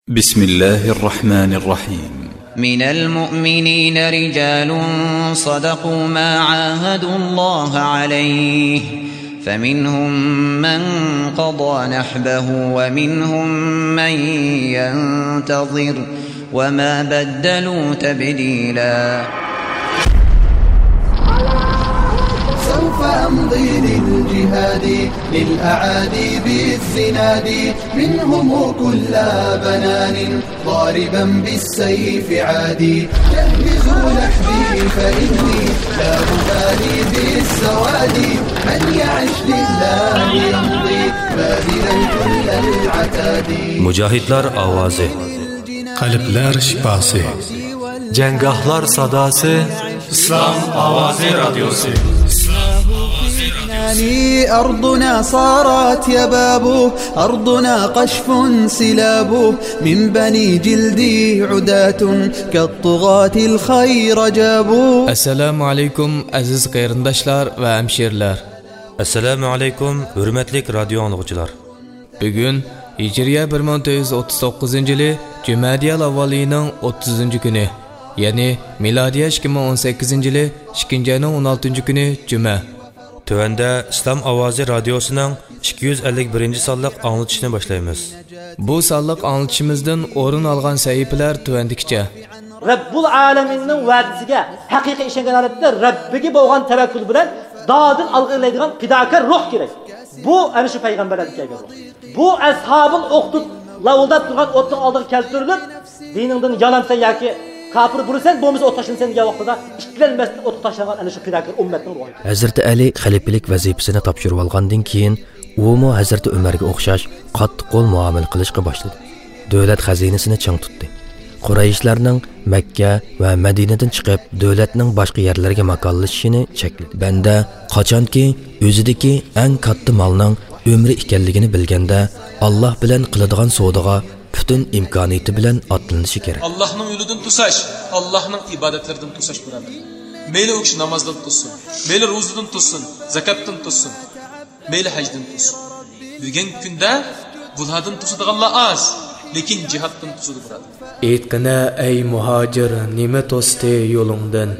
بسم الله الرحمن الرحيم. من المؤمنين رجال صدقوا ما عاهدوا الله عليه فمنهم من قضى نحبه ومنهم من ينتظر وما بدلوا تبديلا. سوف أمضي للجهاد للأعادي بالزناد منهم كل بنان ضاربا بالسيف عادي جهزوا نحبي فإني لا أبالي بالسواد من يعش لله يمضي باذلا كل العتاد. Mücahitler avazı, Kalpler şifası, Cengahlar sadası, İslam Avazi Radyosu. أرضنا صارت يباب أرضنا قشف سلاب من بني جلدي عداة كالطغاة الخير جابوا. Assalamu alaykum aziz qarindoshlar va hamshirlar. Assalamu alaykum hurmatli radio anglag'uchilar. Bugun Hijriya 1439-yili Jumadiyal avvalining 30-kuni, ya'ni milodiya 2018-yili 2-oyning 16-kuni Juma. Tövende İslam Avazi Radyosu'nun 251. sonliq anlatışını başlayımız. Bu sonliq anlatışımızdan o'rin olgan sahifalar tövendikçe. Rabbul Alaminning va'dasiga haqiqiy ishongan holatda Rabbiga bo'lgan tavakkul bilan dodin alg'irlaydigan fidokor ruh kerak. Bu ana shu payg'ambarlarga kelgan ruh. Bu ashabul uxdud lavulda turgan o'tning oldiga keltirilib, diningdan yalansan yoki kafir bo'lsan, bo'lmasa o't tashlansan degan vaqtida ikkilanmasdan o't tashlagan ana shu fidokor ummatning ruhi. Hazrati Ali xalifilik vazifasini topshirib olgandan keyin u Hazrati Umarga o'xshash qattiq qo'l muomala qilishga boshladi. Davlat xazinasini chang tutdi. Qurayishlarning Makka va Madinadan chiqib, davlatning boshqa yerlarga makonlashishini chekladi. Banda qachonki o'zidagi eng katta molning umri ekanligini bilganda, Alloh bilan qiladigan savdoga bütün imkoniyati bilan otlanishi kerak. Allohning yo'lidan tusash, Allohning ibodatlaridan tusash bo'ladi. Meyli u kishi namozdan tutsin, meyli ro'zadan tutsin, zakatdan tutsin, meyli hajdan tutsin. Bugungi kunda bulardan tutadiganlar az, lekin jihoddan tutadi bo'ladi. Aytqina ey muhojir, nima to'sdi yo'lingdan?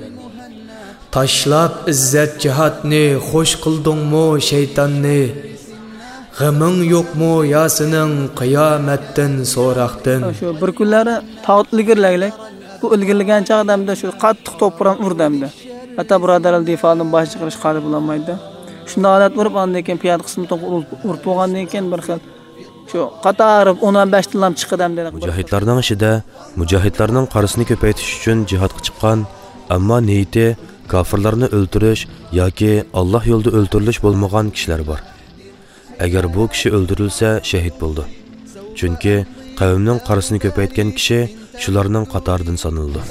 Tashlab izzat jihodni xo'sh qildingmi shaytonni? G'aming yo'qmi yasining qiyomatdan so'raqdin. Shu bir kunlari tog'ut ilgirlaglak. Bu ilgirlagan chaqdamda shu qattiq to'pran urdamda. Hatta birodarlar difodan bosh chiqarish qalb bo'lmaydi. Shunda holat urib ondan keyin piyod qismi to'q urib bo'lgandan keyin bir xil shu qatarib 15 tillam chiqadam dedi. Mücahitlarning ishida mujohidlarning qarasini ko'paytirish uchun jihodga chiqqan, ammo niyati kofirlarni o'ldirish yoki Alloh yo'lida o'ldirilish bo'lmagan kishilar bor. Agar bu kishi o'ldirilsa shahid bo'ldi. Chunki qavmning qarasini ko'paytgan kishi shularning qatoridan sanaldi.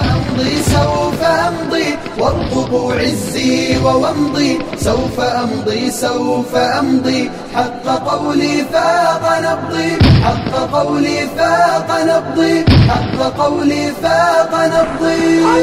سوف أمضي وارقبوا عزي وومضي سوف أمضي سوف أمضي حق قولي فاق نبضي حق قولي فاق نبضي حق قولي فاق نبضي.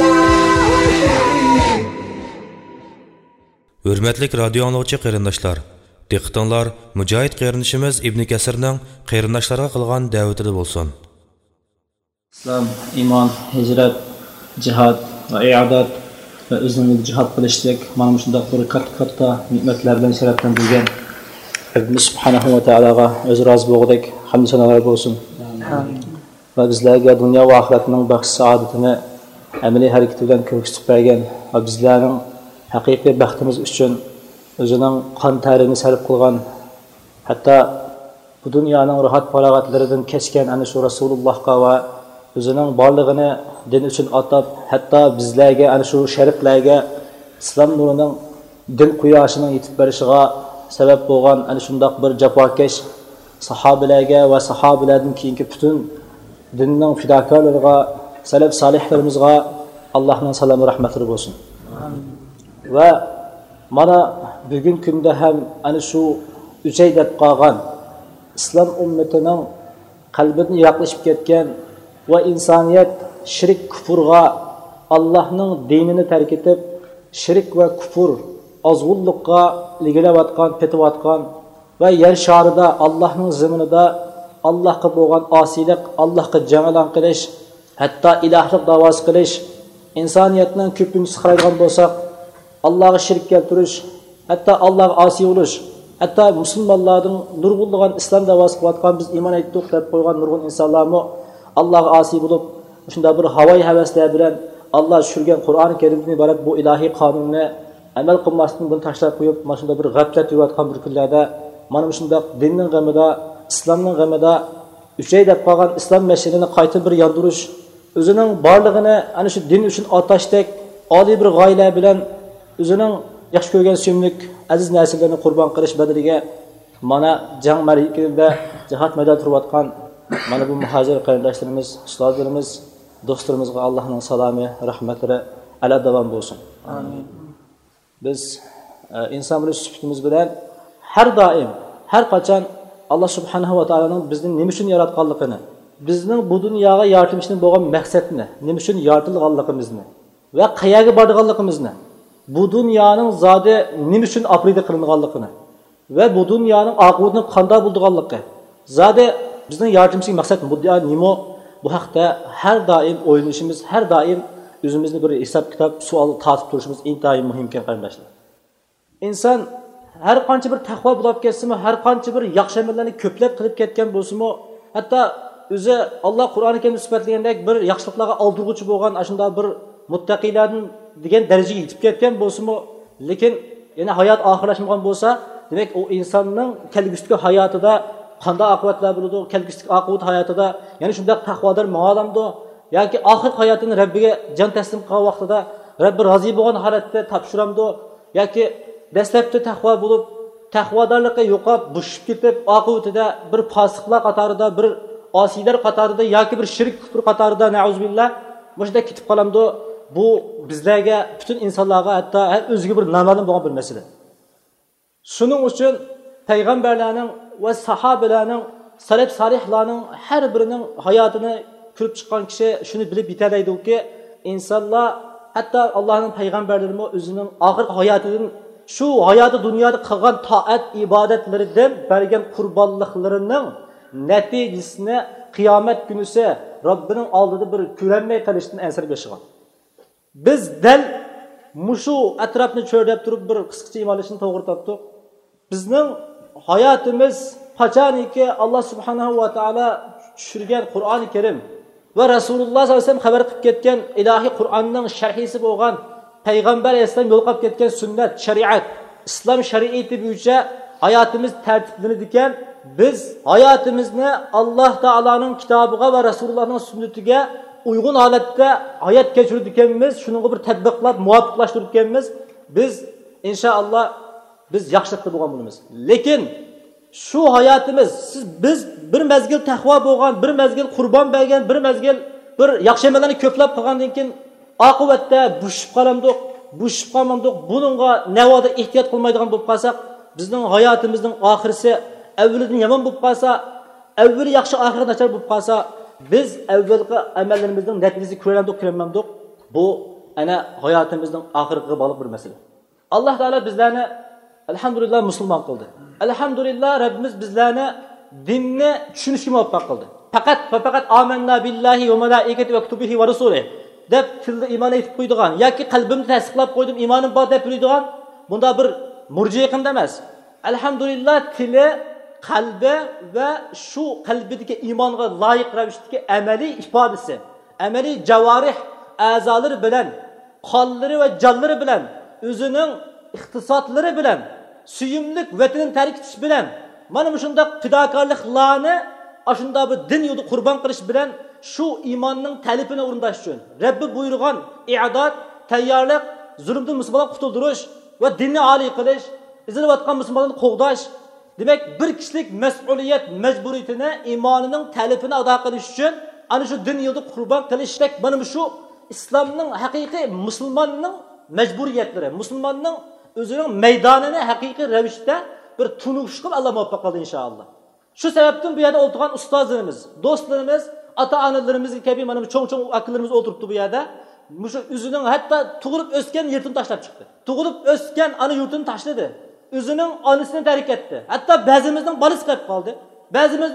Hurmatli radio anglag'uchi qarindoshlar, diqqatinglar mujohid qarindoshimiz Ibn Kasirning qarindoshlarga qilgan da'vatida bo'lsin. İslam, iman, hicret, jihad ve iadat ve özünlük jihad qilishlik mana shunday bir katta ne'matlar bilan sharaflantirilgan Rabbimiz subhanahu va taologa o'zi rozi bo'lgudek hamd sanolar bo'lsin. Va bizlarga dunyo va oxiratning baxt saodatini amaliy harakat bilan ko'rsatib bergan va bizlarning haqiqiy baxtimiz uchun o'zining qon tarini sarf qilgan, hatto bu dunyoning rohat farog'atlaridan kesgan ana shu Rasulullohga va o'zining borlig'ini din uchun atab, hatto bizlarga ana shu shariflarga islom nurining din quyoshining yetib berishiga sabab bo'lgan ana shundoq bir jafokash sahobalarga va sahobalardan keyingi butun dinning fidokorlariga, salaf solihlarimizga Allohning salomi rahmatlari bo'lsin. Va mana bugun kunda ham ana shu uchaydab qolgan islom ummatining qalbini yaqlashib ketgan va insoniyat shirk kufurga Allohning dinini tark etib shirk va kufur ozg'unlikqa ligilayotgan, petayotgan va yer sharida Allohning zaminida Allohga bo'lgan osiylik, Allohga jang'alan qilish, hatto ilohlik da'vosi qilish, insoniyatning ko'pincha qaraydigan bo'lsak, Allohga shirk keltirish, hatto Allohga osiy bo'lish, hatto musulmonlarning nurg'unlagan islom da'vosi qilayotgan biz iymon etdik deb qo'ygan nurg'un insonlarmi Allohga osiy bo'lib, shunda bir havoyi havaslar bilan Allah tushirgan Qur'oni Karimdan iborat bu ilohiy qonunni amal qilmasdan buni tashlab qo'yib, mana shunda bir g'aflat yurayotgan bir kunlarda, mana shunda dinning g'amida, islomning g'amida uchay deb qolgan islom mashinini qayta bir yondirish, o'zining borlig'ini ana shu din uchun otashdek oliy bir g'oyalar bilan o'zining yaxshi ko'rgan suyimlik aziz narsalarni qurbon qilish badaliga mana jang marikida jihad maydonida turayotgan mana bu muhojir qarindoshlarimiz, ustozlarimiz, do'stlarimizga Allohning salomi, rahmatlari ala davom bo'lsin. Amin. Biz inson bo'lish sifatimiz bilan har doim, har qachon Alloh subhanahu va taoloning bizni nima uchun yaratganligini, bizning bu dunyoga yaratilishning bo'lgan maqsadini, nima uchun yaratilganligimizni va qayerga borganligimizni, bu dunyoning zodi nima uchun aprida qilinganligini va bu dunyoning oqibatini qanday bo'lganligi, zodi bizning yaratilishning maqsadi bu dunyo nima, bu haqda har doim o'ylanishimiz, har doim o'zimizni bir hisob kitob, savol tortib turishimiz intayin muhim ekan qarindoshlar. Inson har qancha bir taqvo bo'lib ketsimi, har qancha bir yaxshi amallarni ko'plab qilib ketgan bo'lsa-mu, hatto o'zi Alloh Qur'oni Karimda sifatlagandek bir yaxshiliklarga oldirg'uchi bo'lgan ashunday bir muttaqiylarning degan darajaga yetib ketgan bo'lsa-mu, lekin yana hayot oxirlashmagan bo'lsa, demak u insonning kelgusidagi hayotida qanday oqibatlar bo'ladi, kelgusidagi oqibat hayotida yana shunday taqvodor ma'lumdi yoki oxir hayotini Rabbiga jon taslim qilgan vaqtida Rabbi rozi bo'lgan holatda topshiramdi yoki dastlabda taqvo bo'lib, taqvodorlikqa yo'qolib, bushib ketib, oqibatida bir fosiqlar qatorida, bir osiylar qatorida yoki bir shirk kufr qatorida na'uzubillah boshda ketib qolamdi. Bu bizlarga, butun insonlarga, hatto o'ziga bir noma'lum bo'lgan bir masala. Shuning uchun payg'ambarlarning va sahobalarning, salaf solihlarning har birining hayotini ko'rib chiqqan kishi shuni bilib yetalaydi-ki, insonlar, hatto Allohning payg'ambarlari o'zining oxir hayotidan shu hayoti dunyoda qilgan toat ibodatlaridan bergan qurbonliklarining natijasini qiyomat kunisi Robbining oldida bir ko'ranmay qolishdan ansir beshigan. Biz dal mushu atrofni cho'rlab turib bir qisqacha imonlashni to'g'ri topdik. Bizning hayotimiz qachoniki Alloh subhanahu va taolo tushirgan Qur'oni Karim va Rasululloh sollallohu alayhi vasallam xabar qilib ketgan ilohiy Qur'onning sharhisi bo'lgan payg'ambar alayhisalom yo'l qo'yib ketgan sunnat, shariat, islom shariati bo'yicha hayotimiz tartiblanadi ekan, biz hayotimizni Alloh taolaning kitobiga va Rasulullohning sunnatiga uygun holatda hayot kechirdik ekanmiz, shunga bir tatbiqlab muvofiqlashtirib ekanmiz. Biz inshaalloh biz yaxshilikda bo'lgan bo'lamiz. Lekin shu hayotimiz biz bir mezgil taqvo bo'lgan, bir mezgil qurbon bergan, bir mezgil bir yaxshi amallarni ko'plab qilgandan keyin oqibatda bushib qolamdik, bushib qolmandik. Buningga navoda ehtiyot qilmaydigan bo'lib qolsak, bizning hayotimizning oxirisi avvalidan yomon bo'lib qolsa, avvali yaxshi, oxiri nachar bo'lib qolsa, biz avvalgi amallarimizning natijasini ko'rmadik. Bu ana hayotimizning oxiriga bog'liq bir masala. Alloh taolo bizlarni alhamdulillah musulmon qildi. Alhamdulillah Rabbimiz bizlarni dinni tushunishga muvaffaq qildi. Faqat amanna billahi va malaikati va kutubihi va rusulihi deb tilda iymon etib qo'ydigan yoki qalbimni tasdiqlab qo'ydim, iymonim bor deb biladigan bunda bir murjiy qildi emas. Alhamdulillah tili, qalbi va shu qalbidagi iymonga loyiq ravishda amaliy ifodasi, amaliy javarih a'zolari bilan, qonlari va jonlari bilan, o'zining iqtisotlari bilan, suyumlik vatanini tark etish bilan, mana shunday fidokorliklarni ashunda bu din yo'lida qurbon qilish bilan shu iymonning talabini o'rindash uchun Rabbi buyurgan i'dod, tayyorlik, zulmdan musulmonlarni qutuldirish va dinni oliy qilish, izilayotgan musulmonlarni qo'g'dash, demak bir kishilik mas'uliyat majburiyatini, iymonining talabini ado qilish uchun ana shu din yo'lida qurbon qilishlik, mana shu islomning haqiqiy musulmonning majburiyatlari, musulmonning o'zining maydonini haqiqiy ravishda bir tunush qilib Alloh muvaffaq qildi inshaalloh. Shu sababdan bu yerda o'tirgan ustozlarimiz, do'stlarimiz, ota-onalarimiz kabi mana bu cho'ng-cho'ng akillarimiz o'tiribdi bu yerda. Mushu o'zining hatto tug'ilib o'sgan yurtini tashlab chiqdi. Tug'ilib o'sgan ana yurtini tashladi. O'zining onasini tark etdi. Hatto ba'zimizning bolasi qolib qoldi. Ba'zimizning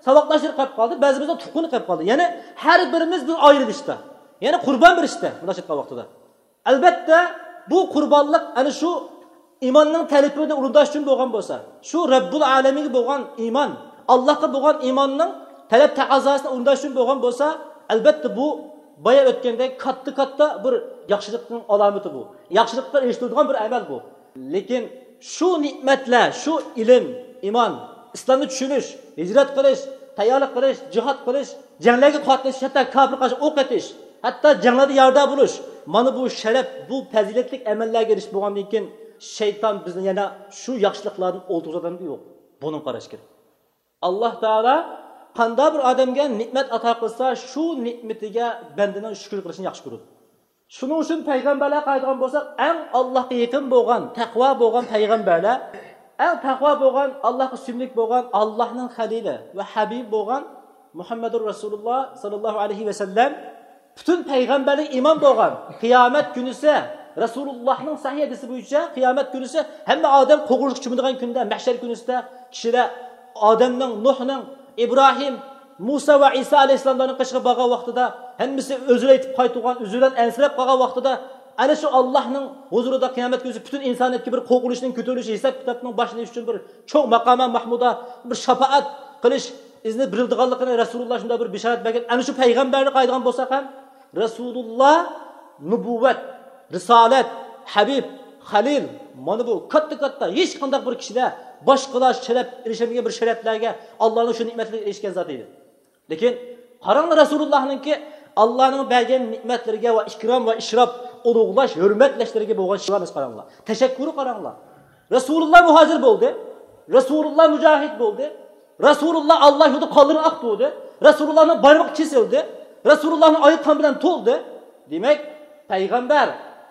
saboqlashib qolib qoldi, ba'zimizda tuqquni qolib qoldi. Ya'ni har birimiz bir ayrilishda, ya'ni qurbon berishda bunday qilgan vaqtida. Albatta bu qurbonlik ana shu imonning talabini o'rindash uchun bo'lgan bo'lsa, shu Rabbul alaminga bo'lgan iymon, Allohga bo'lgan iymonning talab taqozosini o'rindash uchun bo'lgan bo'lsa, albatta bu boya o'tgandek katta bir yaxshilikning alomati bu. Yaxshilikqa erishtiradigan bir amal bu. Lekin shu ne'matlar, shu ilm, iymon, islomni tushunish, hijrat qilish, tayyorlik qilish, jihad qilish, janglarga qatnashish, hatto kofir qarshi o'q etish, hatto janglarda yordam bo'lish. Mana bu sharaf, bu fazilatli amallarga erish bo'lgandan keyin shayton bizni yana shu yaxshiliklarni o'ldiradigan yo'q. Buni qarash kerak. Alloh taolo qanday bir odamga ne'mat ato qilsa, shu ne'matiga bandaning shukr qilishni yaxshi ko'radi. Shuning uchun payg'ambarlar qaytgan bo'lsak, eng Allohga yaqin bo'lgan, taqvo bo'lgan payg'ambarlar, eng taqvo bo'lgan, Allohga suyimlik bo'lgan, Allohning xalili va habib bo'lgan Muhammadur Rasululloh sallallohu alayhi va sallam butun payg'ambarlik iymon bo'lgan. Qiyomat kunisi Rasulullohning sahih hadisi bo'yicha qiyomat kunisi hamma odam qo'g'irishga cho'madigan kunda, mahshar kunisida kishilar Odamning, Nuhning, Ibrohim, Musa va Isa alayhissalomlarning qishga borgan vaqtida hammasi o'zlari aytib qaytgan, o'zlaridan ansirab qolgan vaqtida ana shu Allohning huzurida qiyomat kunisi butun insoniyatga bir qo'g'irishning ko'tarilishi, hisob kitobning boshlanishi uchun bir cho'q maqama mahmuda bir shafaat qilish izni birildiganligini Rasululloh shunda bir bishorat bergan. Ana shu payg'ambarni qaytgan bo'lsak ham Rasululloh nubuvvat, risolat, habib, xalil, mana bu katta hech qanday bir kishilar boshqalar sharaf erishadigan bir sharaflarga Allohning shu ne'matlariga erishgan zot edi. Lekin qaranglar Rasulullohninki Allohning bergan ne'matlariga va ikrom va ishrof, ulug'lash, hurmatlashlariga bo'lgan shivani qaranglar. Tashakkuri qaranglar. Rasululloh muhojir bo'ldi. Rasululloh mujohid bo'ldi. Rasululloh Alloh yo'lida qonlarini oqtirdi. Rasulullohning barmoq kesildi. Rasulullohning oyoq qon bilan to'ldi. Demak, payg'ambar,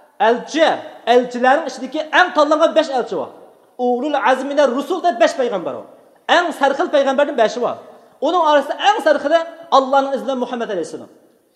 elchilarning ichidagi eng tanlangan 5 elchi bor. Ulul azminar rusulda 5 payg'ambar bor. Eng sarxil payg'ambarning 5i bor. Uning orasida eng sarxili Allohning izlab Muhammad alayhisalom.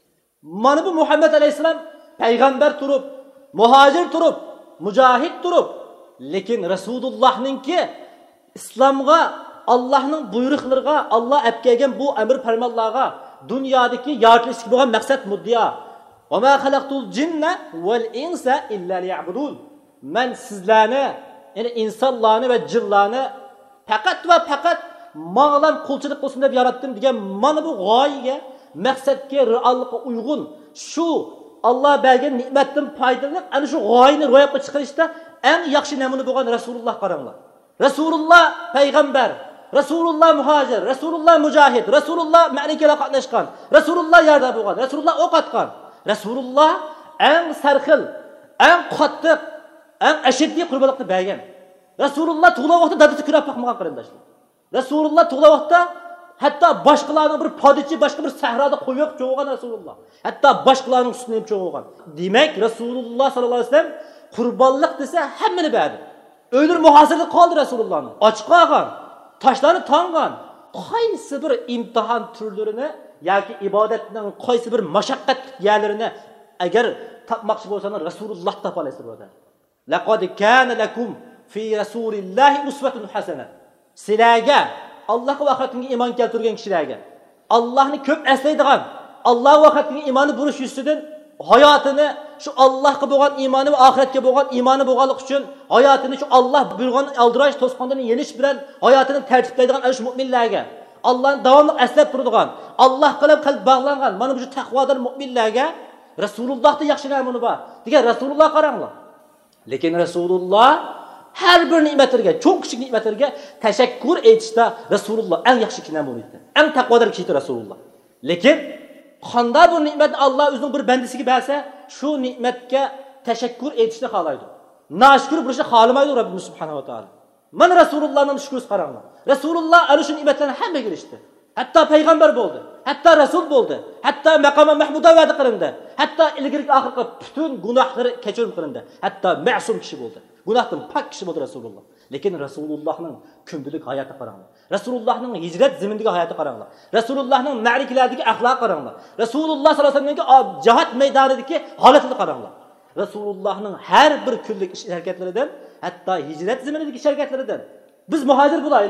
Mana bu Muhammad alayhisalom payg'ambar turib, muhojir turib, mujohid turib, lekin Rasulullohningki islomga, Allohning buyruqlariga, Alloh olib kelgan bu amr farmonlarga, dunyodagi yoritishga bo'lgan maqsad muddiyo. Va ma xalaqtul jinna val insa illa liya'budun. Men sizlarni, ya'ni insonlarni va jinlarni faqat va faqat ma'lum qulchilik qilsin deb yaratdim degan mana bu g'oyaga, maqsadga, reallikka uyg'un shu Alloh bergan ne'matdan foydalanib, ana shu g'oyani ro'yobga chiqarishda eng yaxshi namuna bo'lgan Rasululloh qaranglar. Rasululloh payg'ambar, Rasululloh muhojir, Rasululloh mujohid, Rasululloh ma'rakaga qatnashgan, Rasululloh yarda bo'lgan, Rasululloh o'q otgan. Rasululloh eng sarxil, eng qattiq, eng ashaddiy qurbonlikni bergan. Rasululloh tug'ilgan vaqtda dadasi kirab boqmagan qarindoshlar. Rasululloh tug'ilgan vaqtda hatto boshqalarning bir podichi, boshqa bir sahroda qo'yib cho'g'gan Rasululloh. Hatto boshqalarning ustini ham cho'g'gan. Demak, Rasululloh sallallohu alayhi vasallam qurbonlik desa hammani berdi. O'lir muhosirda qoldi Rasulullohni. Ochiq qolgan, toshlarni tongan, qaysi bir imtihon turlarini yoki ibodatning qaysi bir mashaqqat yerlarini agar topmoqchi bo'lsangiz Rasululloh topa olasizlar birodar. Laqad kana lakum fi rasulillahi uswatun hasana. Sizlarga Allohga va oxiratga iymon keltirgan kishilarga, Allohni ko'p eslaydigan, Alloh va oxiratga iymoni bo'lish yuzidan hayotini shu Allohga bo'lgan iymoni va oxiratga bo'lgan iymoni bo'lganlik uchun hayotini shu Alloh buyurgan aldirash to'sqondan yenish bilan hayotini tartiblaydigan ana shu mu'minlarga, Allohni davomli eslab turadigan, Alloh bilan qalb bog'langan mana bu taqvodor mu'minlarga Rasulullohda yaxshi namuna bor. Degan Rasululloh qaranglar. Lekin Rasululloh har bir ne'matlarga, cho'ng kichik ne'matlarga tashakkur aytishda Rasululloh eng yaxshi namuna edi. Eng taqvodor kishi Rasululloh. Lekin qanday bu ne'matni Alloh o'zining bir bandasiga bersa, shu ne'matga tashakkur aytishni xohlaydi. Nashkur bo'lishni xohlamaydi Rabbimiz subhanahu va taolo. Mana Rasulullohning shukrisi qaranglar. Rasululloh ana shu ne'matlarni hammaga erishdi. Hatto payg'ambar bo'ldi, hatto rasul bo'ldi, hatto maqama mahmuda va'da qilindi, hatto ilgirki oxirgi butun gunohlari kechirim qilindi, hatto ma'sum kishi bo'ldi. Gunohdan pok kishi bo'ldi Rasululloh. Lekin Rasulullohning kundalik hayoti qaranglar. Rasulullohning hijrat zamindagi hayoti qaranglar. Rasulullohning ma'rikalardagi axloq qaranglar. Rasululloh sollallohu alayhi vasallamning jihad maydonidagi holatini qaranglar. Rasulullohning har bir kunlik ish harakatlaridan, hatto hijrat zamindagi ish harakatlaridan biz muhojir bo'laylik,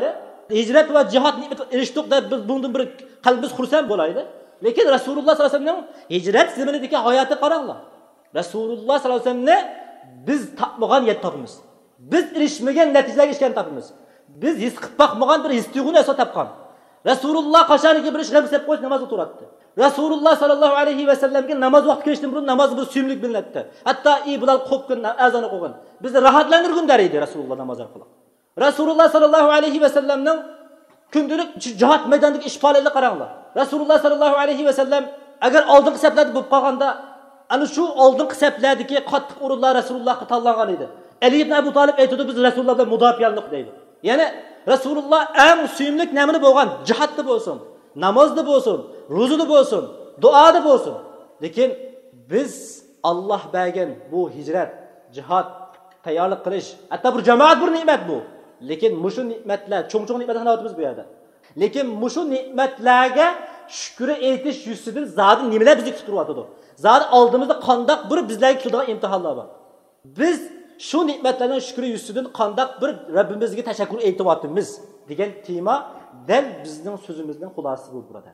hijrat va jihad ne'matiga erishdik deb biz bundan bir qalbimiz xursand bo'laydi. Lekin Rasululloh sollallohu alayhi vasallamning hijrat zaminidagi hayoti qaranglar. Rasululloh sollallohu alayhi vasallamni biz topmagan yet topimiz. Biz erishmagan natijaga erishgan topimiz. Biz his qilib boqmagan bir his tuyg'uni asot topgan. Rasululloh qachoniki bir ish qilib deb qo'yish namozga turadi. Rasululloh sallallohu alayhi va sallamga namoz vaqti kelishdan burun namoz bir suyimlik bilinadi. Hatto Bilal qo'pkin azoni qo'ygan. Bizni rohatlantirgan daraydi Rasululloh namoz orqali. Rasululloh sallallohu alayhi va sallamning kundalik jihad maydonidagi ish faoliyatini qaranglar. Rasululloh sallallohu alayhi va sallam agar oldingi saflarda bo'lib qolganda, ana shu oldingi saflardagi qattiq o'rinlar Rasulullohga tanlangan edi. Ali ibn Abu Talib aytdi, biz Rasululloh bilan mudofiyalik deydi. Ya'ni Rasululloh eng suyimlik namini bo'lgan jihadda bo'lsin, namozda bo'lsin, ro'zada bo'lsin, duoda bo'lsin. Lekin biz Alloh bergan bu hijrat, jihad, tayyorlik qilish, hatto bir jamoat bir ne'mat bu. Lekin mushu ne'matlar, cho'ng-cho'ng ne'matlarni hayotimiz bu yerda. Lekin mushu ne'matlarga shukr aytish yuzidan zodi nimalar bizni kutib turyapti? Zodi oldimizda qandoq bir bizlarga keladigan imtihonlar bor. Biz shu ne'matlarning shukri yuzidan qandoq bir Rabbimizga tashakkur aytyapmiz degan tema dal bizning so'zimizning xulosasi bo'lib turadi.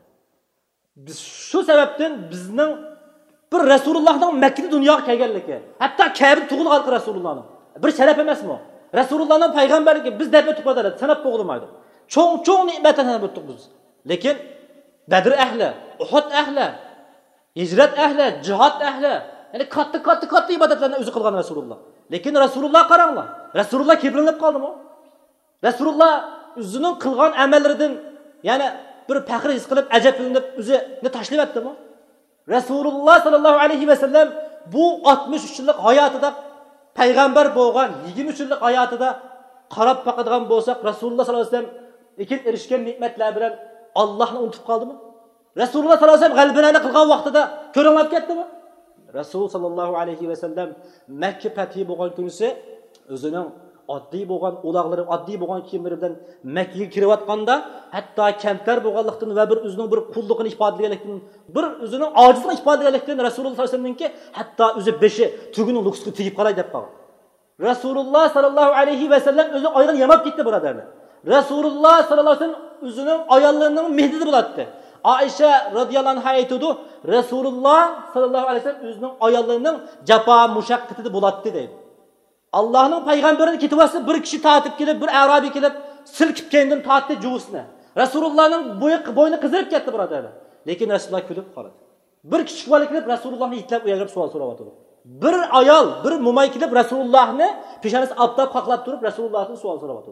Biz shu sababdan bizning bir Rasulullohning Makka dunyoga kelganligi, hatto Ka'ba tug'ilgan Rasulullohning bir sharaf emasmi? Rasulullohning payg'ambarligi biz deb o'tib sanab bo'lmaydi. Cho'ng ne'matlarni o'tdik biz. Lekin Badr ahli, Uhud ahli, hijrat ahli, jihad ahli, ya'ni katta ibodatlarni o'zi qilgan Rasululloh. Lekin Rasululloh qaranglar. Rasululloh kibrinib qoldimi? Rasululloh o'zining qilgan amallaridan yana bir faxr his qilib, ajablanib o'zini tashlab etdimi? Rasululloh sallallohu alayhi va sallam bu 63 yillik hayotida payg'ambar bo'lgan 23 yillik hayotida qarab boqadigan bo'lsak, Rasululloh sallallohu alayhi va sallam lekin erishgan ne'matlar bilan Allohni unutib qoldimi? Rasululloh sallallohu alayhi va sallam qalbini qilgan vaqtida ko'rinib ketdimi? Rasul sallallohu alayhi va sallam Makka fathi bo'lgan kunisi o'zining oddiy bo'lgan uloqlari, oddiy bo'lgan kiyimlari bilan Makkaga kirayotganda, hatto kamtar bo'lganlikdan va bir o'zining bir qulligini ifodalaganlikdan, bir o'zining ojizligini ifodalaganlikdan Rasululloh sallallohu alayhi vasallamningki hatto o'zi beshi tugunning luksiga tegib qolay deb qolgan. Rasululloh sallallohu alayhi va sallam o'zi oyog'ini yamab ketdi birodarlar. Rasululloh sallallohu alayhi vasallam o'zining ayollarining mehdida bo'ladi. Aisha radhiyallohu anha aytadi, Rasululloh sallallohu alayhi vasallam o'zining ayollarining jafo mushaqqatida bo'ladi deydi. Allohning payg'ambarini ketyapsa bir kishi tatib kelib, bir arabiy kelib, silkib kendan tatdi juvusni. Rasulullohning bo'yni qizarib ketdi birodarlar. Lekin Rasululloh kulib qoladi. Bir kichik bola kelib Rasulullohni itlab uyaga savol so'rayotdi. Bir ayol, bir mo'may kelib Rasulullohni peshonasi obdab qoqlab turib Rasulullohdan savol so'rayotdi.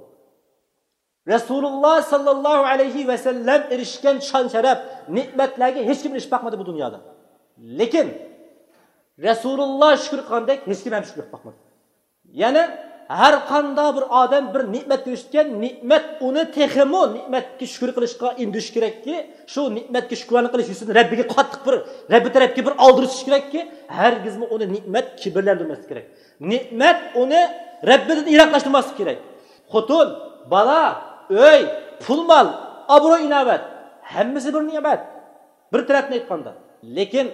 Rasululloh sallallohu alayhi va sallam erishgan shon sharaf, ne'matlarga hech kim erishib boqmadi bu dunyoda. Lekin Rasululloh shukr qilgandek hech kim ham shukr qilmadi. Ya'ni har qanday bir odam bir ne'mat erishgan, ne'mat uni texmo ne'matga shukr qilishga indish kerakki, shu ne'matga shukrona qilish uchun Rabbiga qattiq bir Rabbi tarafga bir oldirish kerakki, hargizmi uni ne'mat kibrlantirmaslik kerak. Ne'mat uni Rabbidan yiroqlashtirmaslik kerak. Xotin, bola, uy, pul mol, obro' inobat hammasi bir ne'mat. Bir tarafdan aytganda, lekin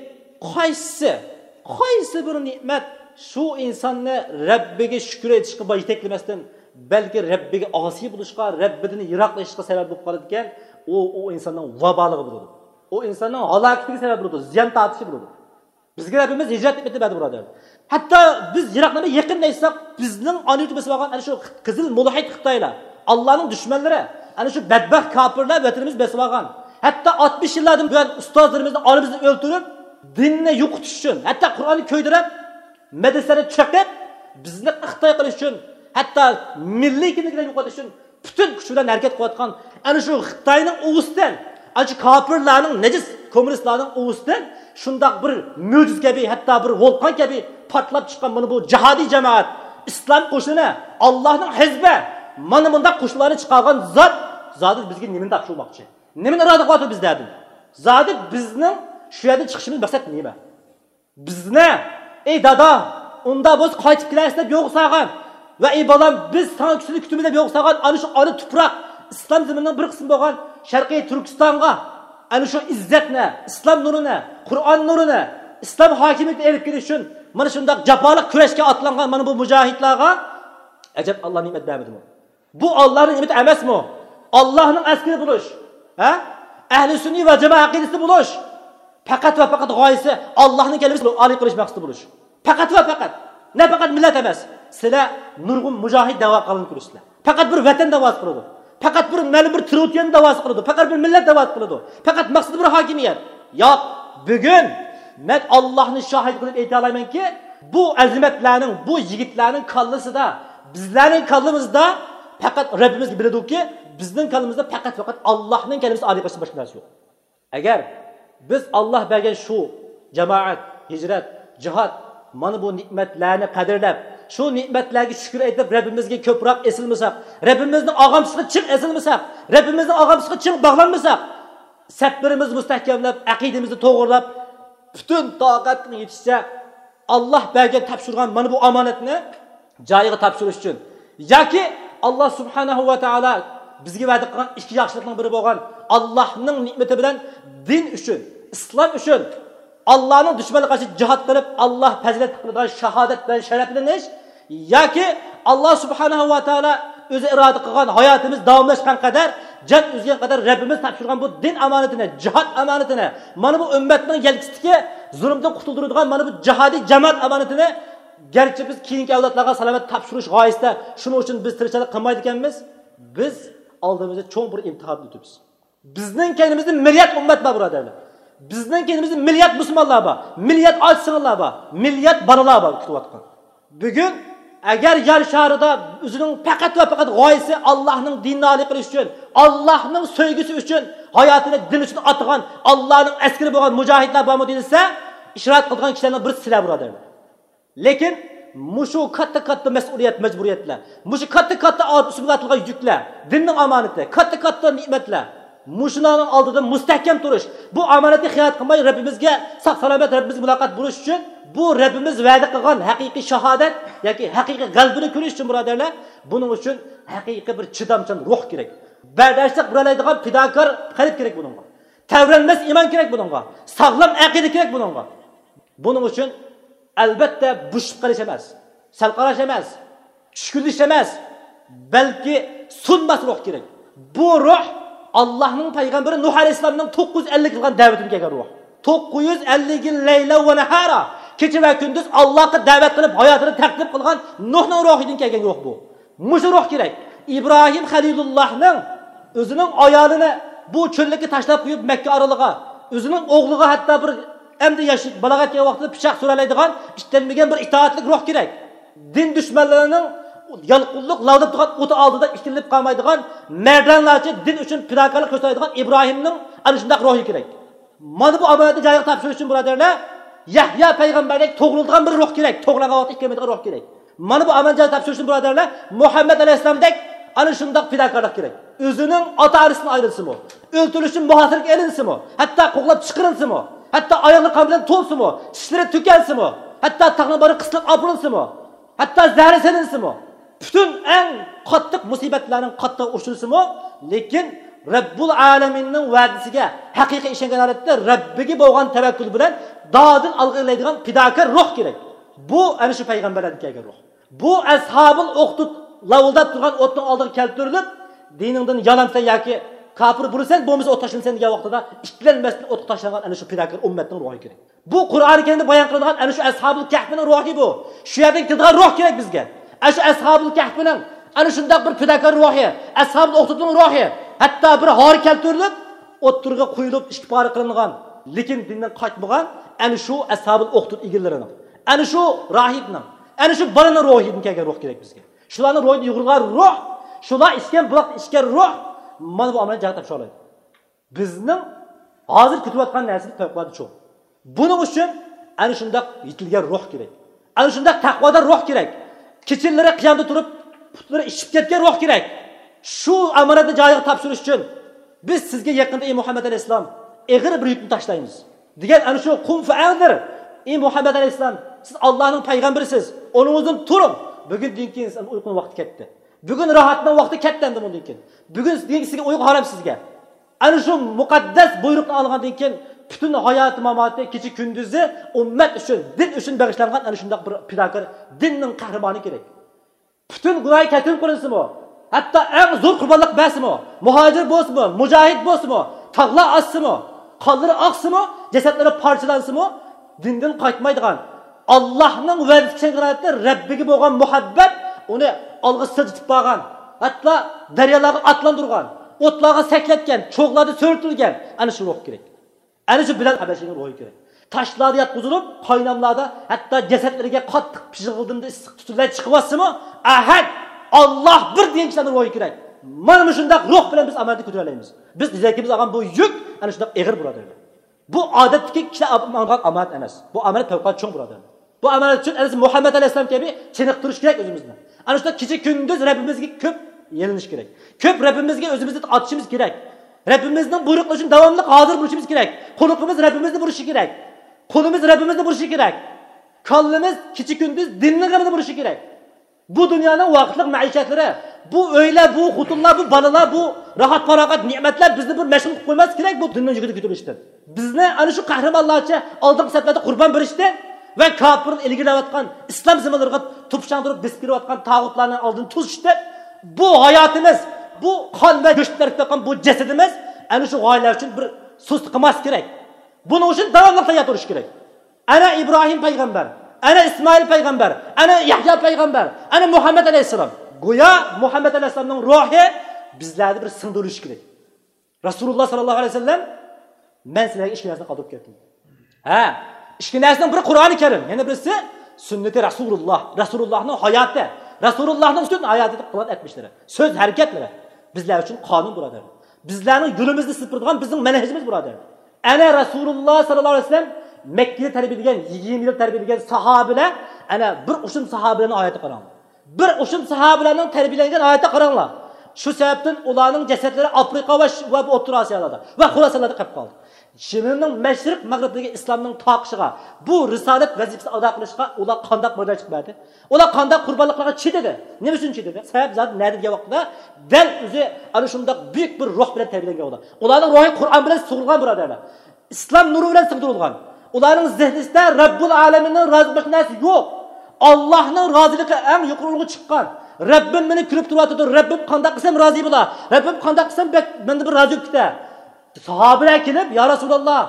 qaysi bir ne'mat shu insonni Rabbiga shukr etishga yetaklamasdan, balki Rabbiga osiy bo'lishga, Rabbidan yiroqlashishga sabab bo'lib qoladi ekan, u insonning vaboligi bo'ladi. U insonning halokatiga sabab bo'ladi, ziyon tortishi bo'ladi. Bizga Rabbimiz hijrat etdi birodar. Hatto biz yiroqlarga yaqinlashsak, bizning oniyat bo'lib qolgan ana shu qizil mulhid Xitoylar, Allohning dushmanlari, ana shu badbaxt kofirlar vatanimiz besib olgan. Hatto 60 yillardan buyon ustozlarimizni olimizni o'ltirib, dinni yo'qotish uchun, hatto Qur'onni ko'ydirib, madrasani cho'qib, bizni Xitoy qilish uchun, hatto milliy kimlikni yo'qotish uchun butun kuch bilan harakat qilayotgan ana shu Xitoyning o'g'usidan, ana shu kofirlarning najis kommunistlarning o'g'usidan shundoq bir mo'jiz kabi, hatto bir vulqon kabi portlab chiqqan mana bu jihodiy jamoat, islom qo'shini, Allohning hizbi, mana bunday qo'shinlarni chiqargan zot bizga nimani topshirmoqchi? Nimani iroda qilyapti bizlardan? Zodi bizning shu yerdan chiqishimiz maqsad nima? Bizni ey dada, unda biz qaytib kelamiz deb yo'qsagan va ey bolam biz sana kuchli kutimiz deb yo'qsagan ana shu ona tuproq, islom zaminining bir qismi bo'lgan Sharqiy Turkistonga ana shu izzatni, islom nurini, Qur'on nurini, islom hokimiyatini elib kelish uchun mana shunday jafoliq kurashga otlangan mana bu mujohidlarga ajab Alloh ne'mat bermadimi? Bu Allohning ne'mati emasmi? Allah'ın askeri buluş. Ha? Ehli sünni ve cemaat akidesi buluş. Fakat ve fakat gayesi Allah'ın kelimesini âli kılış maqsadi buluş. Fakat ve fakat. Ne fakat millet emas. Sizlar nurgun mujahid dava qilin kursizlar. Fakat bir vatan davası qiladi. Fakat bir ma'lum bir Trotiyan davası qiladi. Fakat bir millet davası qiladi. Fakat maqsadi bir hokimiyat. Yo'q, bugun men Allohni shohid qilib ayta olamanki, bu azimatlarning, bu yigitlarning qallasida, bizlarning qallamizda fakat Rabbimiz biladiki, bizning qallamizda fakat Allohning kalimasi âli qilishdan boshqa narsa yo'q. Agar biz Allah bergan shu jamoat, hijrat, jihad mana bu ne'matlarni qadrlab, shu ne'matlarga shukr aytib Rabbimizga ko'proq esilmasak, Rabbimizning og'amchisiga chiq esilmasak, Rabbimizning og'amchisiga chiq bog'lanmasak, saflarimizni mustahkamlab, aqidamizni to'g'rilab, butun toqatni yetishsa Allah bergan topshirgan mana bu omonatni joyiga topshirish uchun yoki Allah subhanahu va taolo bizga va'da qilgan ikki yaxshilikning biri bo'lgan Allohning ne'mati bilan din uchun, islom uchun Allah'ın düşmanına karşı cihat qilib, Allah fazilet qiladigan shahodat bilan sharaflanish yoki Allah subhanahu va taolo o'zi iroda qilgan hayotimiz davomlashgan qadar, jan uzgan qadar Rabbimiz topshirgan bu din amonatini, jihad amonatini, mana bu ummatning yelkisidagi zulmdan qutuldiradigan mana bu jihodiy jamoat amonatini garchi biz keyingi avlodlarga salomat topshirish g'oyasida shuning uchun biz tirikchilik qilmaydi ekanmiz, biz oldimizda cho'ng bir imtihon o'tibmiz. Bizning keynimizda milliard ummat bor birodarlar. Bizning keynimizda milliard musulmonlar bor, milliard oq-singillar bor, milliard bolalar bor kutayotgan. Bugun agar yer sharida o'zining faqat va faqat g'oyasi Allohning dinini a'lo qilish uchun, Allohning sevgisi uchun hayotini din uchun atgan, Allohning askari bo'lgan mujohidlar bormi deyilsa, ishrat qilgan kishilarning bir sizlar birodarlar. Lekin mushu katta mas'uliyat, majburiyatlar, mushu katta ustiga atilgan yuklar, dinning omonati, katta ne'matlar, mushularning oldida mustahkam turish, bu omonatni xiyonat qilmay Rabbimizga sog' salomat Rabbimizga muloqot bo'lish uchun, bu Rabbimiz va'da qilgan haqiqiy shahodat yoki haqiqiy g'albini ko'rish uchun birodarlar, buning uchun haqiqiy bir chidamchan ruh kerak. Bardashlik bilalaydigan fidokor qalb kerak buningga. Tavranmas iymon kerak buningga. Sog'lom aqida kerak buningga. Buning uchun albatta bushib qilish emas, sal qarash emas, tushkunlish emas, balki sunmas ruh kerak. Bu ruh Allah'ın paygamberi Nuh Aleyhisselam'ın 950 yıldan davetini kelgan ruh. 950 yıl leyla ve nehara. Kecha ve gündüz Allah'a davet kılıp hayatını taklif kılgan Nuh'un ruhidan kelgan ruh bu. Muşu ruh kerak. İbrahim Halilullah'ın özünün ayağını bu çöllikki taşlap koyup Mekke aralığa, özünün oğluğa hatta bir emdi yaşı balagat ya vaxtida pichoq so'ralaydigan, ishlanmagan bir itoatlik ruh kerak. Din dushmanlarining yalqulluq lavdab turgan o'ti oldida ishtilib qolmaydigan, mardonlarcha din uchun fidokorlik ko'rsatadigan Ibrohimning ana shunday ruhi kerak. Mana bu omonatni joyiga topshirish uchun birodarlar, Yahyo payg'ambardek to'g'rilgan bir ruh kerak, to'g'rilagan vaqt kelmaydigan ruh kerak. Mana bu omonatni joyiga topshirish uchun birodarlar, Muhammad alayhisolamdek ana shunday fidokorlik kerak. O'zining ota-onasidan ayrilsinmi, o'ltirilishi muhosirga elinsinmi, hatto qo'g'lab chiqarilsinmi, hatto oyoqlari qon bilan to'lsinmi, tishlari to'kalsinmi, hatto taqni bari qisilib opirilsinmi, hatto zahri selinsinmi, bütün en qattiq musibatlarning qattiq ushilsinmi, lekin Rabbul alaminning va'dasiga haqiqiy ishongan holatda Rabbiga bo'lgan tavakkul bilan dodin alg'ilaydigan fidokor ruh kerak. Bu ana shu payg'ambarlardan kelgan ruh. Bu ashabul uxdud lavildab turgan o'tning oldiga keltirilib, diningdan yalansan yoki kafir bo'lsan, bo'lmasa o't tashlansan degan vaqtida ikkilanmasdan o't tashlangan ana shu fidokor ummatning ruhi kerak. Bu Qur'oni Karimda bayon qilingan ana shu ashabul kahfning ruhi bu. Shu yerdan kelgan ruh kerak bizga. Aşı ashabul kahfning ana shunday bir fidokor ruhi, ashabul uxdudning ruhi, hatto bir har keltirilib, o'ttirga qo'yilib ishqibori qilingan, lekin dindan qaytmagan ana shu ashabul uxdud egillarining, ana shu rohibning, ana shu bolaning ruhidan kelgan ruh kerak bizga. Shularning ruhidan yug'ilgan ruh, shular ishgan buloq ishgan ruh mana bu amalga javob topsha oladi. Bizning hozir kutayotgan narsa taqvoda cho'q. Buning uchun ana shunday yetilgan ruh kerak. Ana shunday taqvoda ruh kerak. Kechinlari qiyamda turib, putlari ishib ketgan ruh kerak. Shu amonatni joyiga topshirish uchun biz sizga yaqinda ey Muhammad alayhisalom eg'ir bir yukni tashlaymiz. Degan ana shu qum fa'andir. Ey Muhammad alayhisalom, siz Allohning payg'ambarisiz. O'rningizdan turing. Bugundan keyin siz uyquning vaqti ketdi. Bugun rohatning vaqti ketdi endi bundan keyin. Bugun sizga uyqu harom sizga. Ana shu muqaddas buyruqni olgandan keyin bütün hayat mamati kechi kunduzi ummat uchun, din uchun bag'ishlangan ana shunday bir fidokor dinning qahramoni kerak. Bütün gunoh ketin qilinsinmi? Hatto eng zo'r qurbonlik ba'simi? Muhojir bo'lsinmi, mujohid bo'lsinmi, tog'lar ossimi, qonlari oqsimi, jasadlari parchalansimi, dindan qaytmaydigan. Allohning va'dasiga Rabbiga bo'lgan muhabbat uni olg'a siljitib borgan. Hatto daryolarga atlantirgan, o'tlarga saklatgan, cho'g'larda so'rtilgan. Ana shu ruh kerak. Ana shu bilan Habashining ruhi kerak. Taşlarda yatqizilib, qaynamlarda hatto jasadlariga qattiq pishig'ildimda issiq tutullar chiqyapsimi? Ahad Allah bir degan kishilarning ruhi kerak. Mana shunday ruh bilan biz amalga ko'tara olamiz. Biz dizakimiz olgan bu yuk ana shunday ig'ir bo'ladi. Bu odatdagi kishilar olgan amal emas. Bu amal faqat cho'ng bo'ladi. Bu amal uchun Muhammad alayhisalom kabi chiniqtirish kerak o'zimizni. Ana shunday kecha kunduz Rabbimizga ko'p yelinish kerak. Ko'p Rabbimizga o'zimizni atishimiz kerak. Rabbimizning buyruqlari uchun davomli hozir bo'lishimiz kerak. Qo'limiz Rabbimizni burishi kerak. Qo'limiz Rabbimizni burishi kerak. Kallimiz kecha kunduz dinning g'amida burishi kerak. Bu dunyoning vaqtlik maishatlari, bu o'ylar, bu xutunlar, bu balalar, bu rahat farog'at, ne'matlar bizni bir mashg'ul qilib qo'ymas kerak bu dinning yig'ida ko'tarishdan. Bizni ana shu qahramonlarcha oldingi saflarda qurbon berishdan va kofirni ilgilayotgan islom ziminlariga tupshandurib biskirayotgan tog'utlarning oldini to'sishdan bu hayotimiz, bu qon va go'shtlar to'qan bu jasadimiz ana shu g'oyalar uchun bir sust qilmas kerak. Buning uchun davomli tayyor turish kerak. Ana Ibrohim payg'ambar, ana Ismoil payg'ambar, ana Yahyo payg'ambar, ana Muhammad alayhisalom. Go'yo Muhammad alayhisalomning ruhi bizlarda bir singdirilishi kerak. Rasululloh sallallohu alayhi vasallam men sizlarga ikki narsani qoldirib ketdim. Ikki narsaning biri Qur'oni Karim, yana birisi sunnati Rasululloh. Rasulullohning hayoti, Rasulullohning ustun hayotida qilat etmishlari, so'z harakatlari bizlar uchun qonun bo'ladi. Bizlarning yo'limizni sipiradigan bizning manhajimiz bo'ladi. Ana Rasululloh sallallohu alayhi vasallam Mekkada tarbiyalagan 20 yil tarbiyalagan sahobalar ana bir ushum sahobalarning hayoti qarang. Bir ushum sahobalarning tarbiyalangan hayoti qaranglar. Shu sababdan ularning jasadlari Afrika va O'rta Osiyoda va Xurasanlarda qolib qoldi. Shininning mashriq mag'ribdagi islomning taqishiga, bu risolat vazifasini ado qilishga ular qanday mo'jaz chiqmadi? Ular qanday qurbonliklarga chidadi? Nima uchun chidadi? Sabab zot nadiga vaqtida dal o'zi ana shunday buyuk bir ruh bilan tarbiyalangan ular. Ularning ruhi Qur'on bilan sug'urgan birodarlar. Islom nuri bilan sug'urilgan. Ularning zehnisida Rabbul alaminning roziligi narsa yo'q. Allohning roziligi eng yuqoriga chiqqan. Rabbim meni ko'rib turadi. Rabbim qanday qilsam rozi bo'lar. Rabbim qanday qilsam menda bir rozi bo'lib ketar. Sahobalar kelib, "Ya Rasululloh,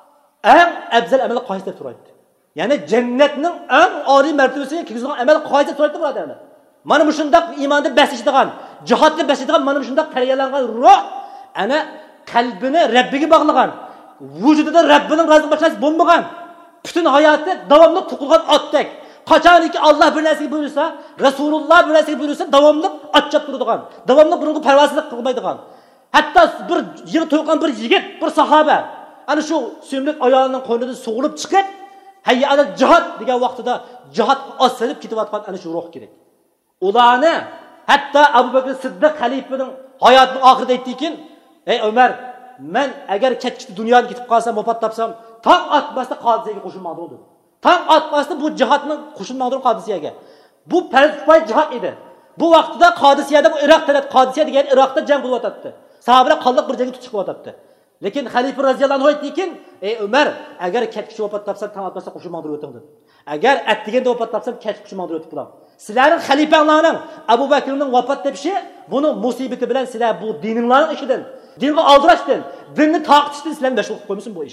eng afzal amal qaysi deb so'raydi." Ya'ni jannatning eng oliy martabasiga kirgan amal qaysi deb so'raydi birodarlar. Mana bu shunday iymonda basishadigan, jihodda basishadigan mana bu shunday tayyorlangan ruh ana qalbini Rabbiga bog'lagan, vujudida Rabbining roziligi bo'lmagan, butun hayoti davomli to'qilgan otdek. Qachonki Alloh bir narsaga buyursa, Rasululloh bir narsaga buyursa, davomli ochchab turadigan, davomli bunga parvozlik qilmaydigan. Hatto bir yil to'ygan bir yigit, bir sahoba ana shu suyimlik ayolining qo'ynidan sug'ilib chiqib, hayya ala jihad degan vaqtida jihad osilib ketayotgan ana shu ruh kerak. Ularni hatto Abu Bakr Siddiq xalifaning hayotining oxirida aytdikin, "Ey Umar, men agar ketishda dunyodan ketib qolsam, vafot topsam, tong otmasda qodisiyaga qo'shilmoqdim" dedi. Tong otmasda bu jihodni qo'shilmoqdim qodisiyaga. Bu farz kifaya jihod edi. Bu vaqtida Qodisiyada, bu Iroq taraf Qodisiya degan Iroqda jang bo'lib o'tdi. Sahobalar qolliq bir joyga tutib o'tdi. Lekin xalifa roziyallohu anhu aytdiki, "Ey Umar, agar ketkishi vafot topsam, tong otmasa qo'shilmoqdim" dedi. Agar atdiganda vafot topsam, ketkishi qo'shilmoqdim deb bular. Sizlarning xalifanglarning Abu Bakrning vafot tepishi, buni musibati bilan sizlar bu dininglarning ishidan, dinga oldirashdan, dinni taqitishdan sizlar mashg'ul qilib qo'ymasin bu ish.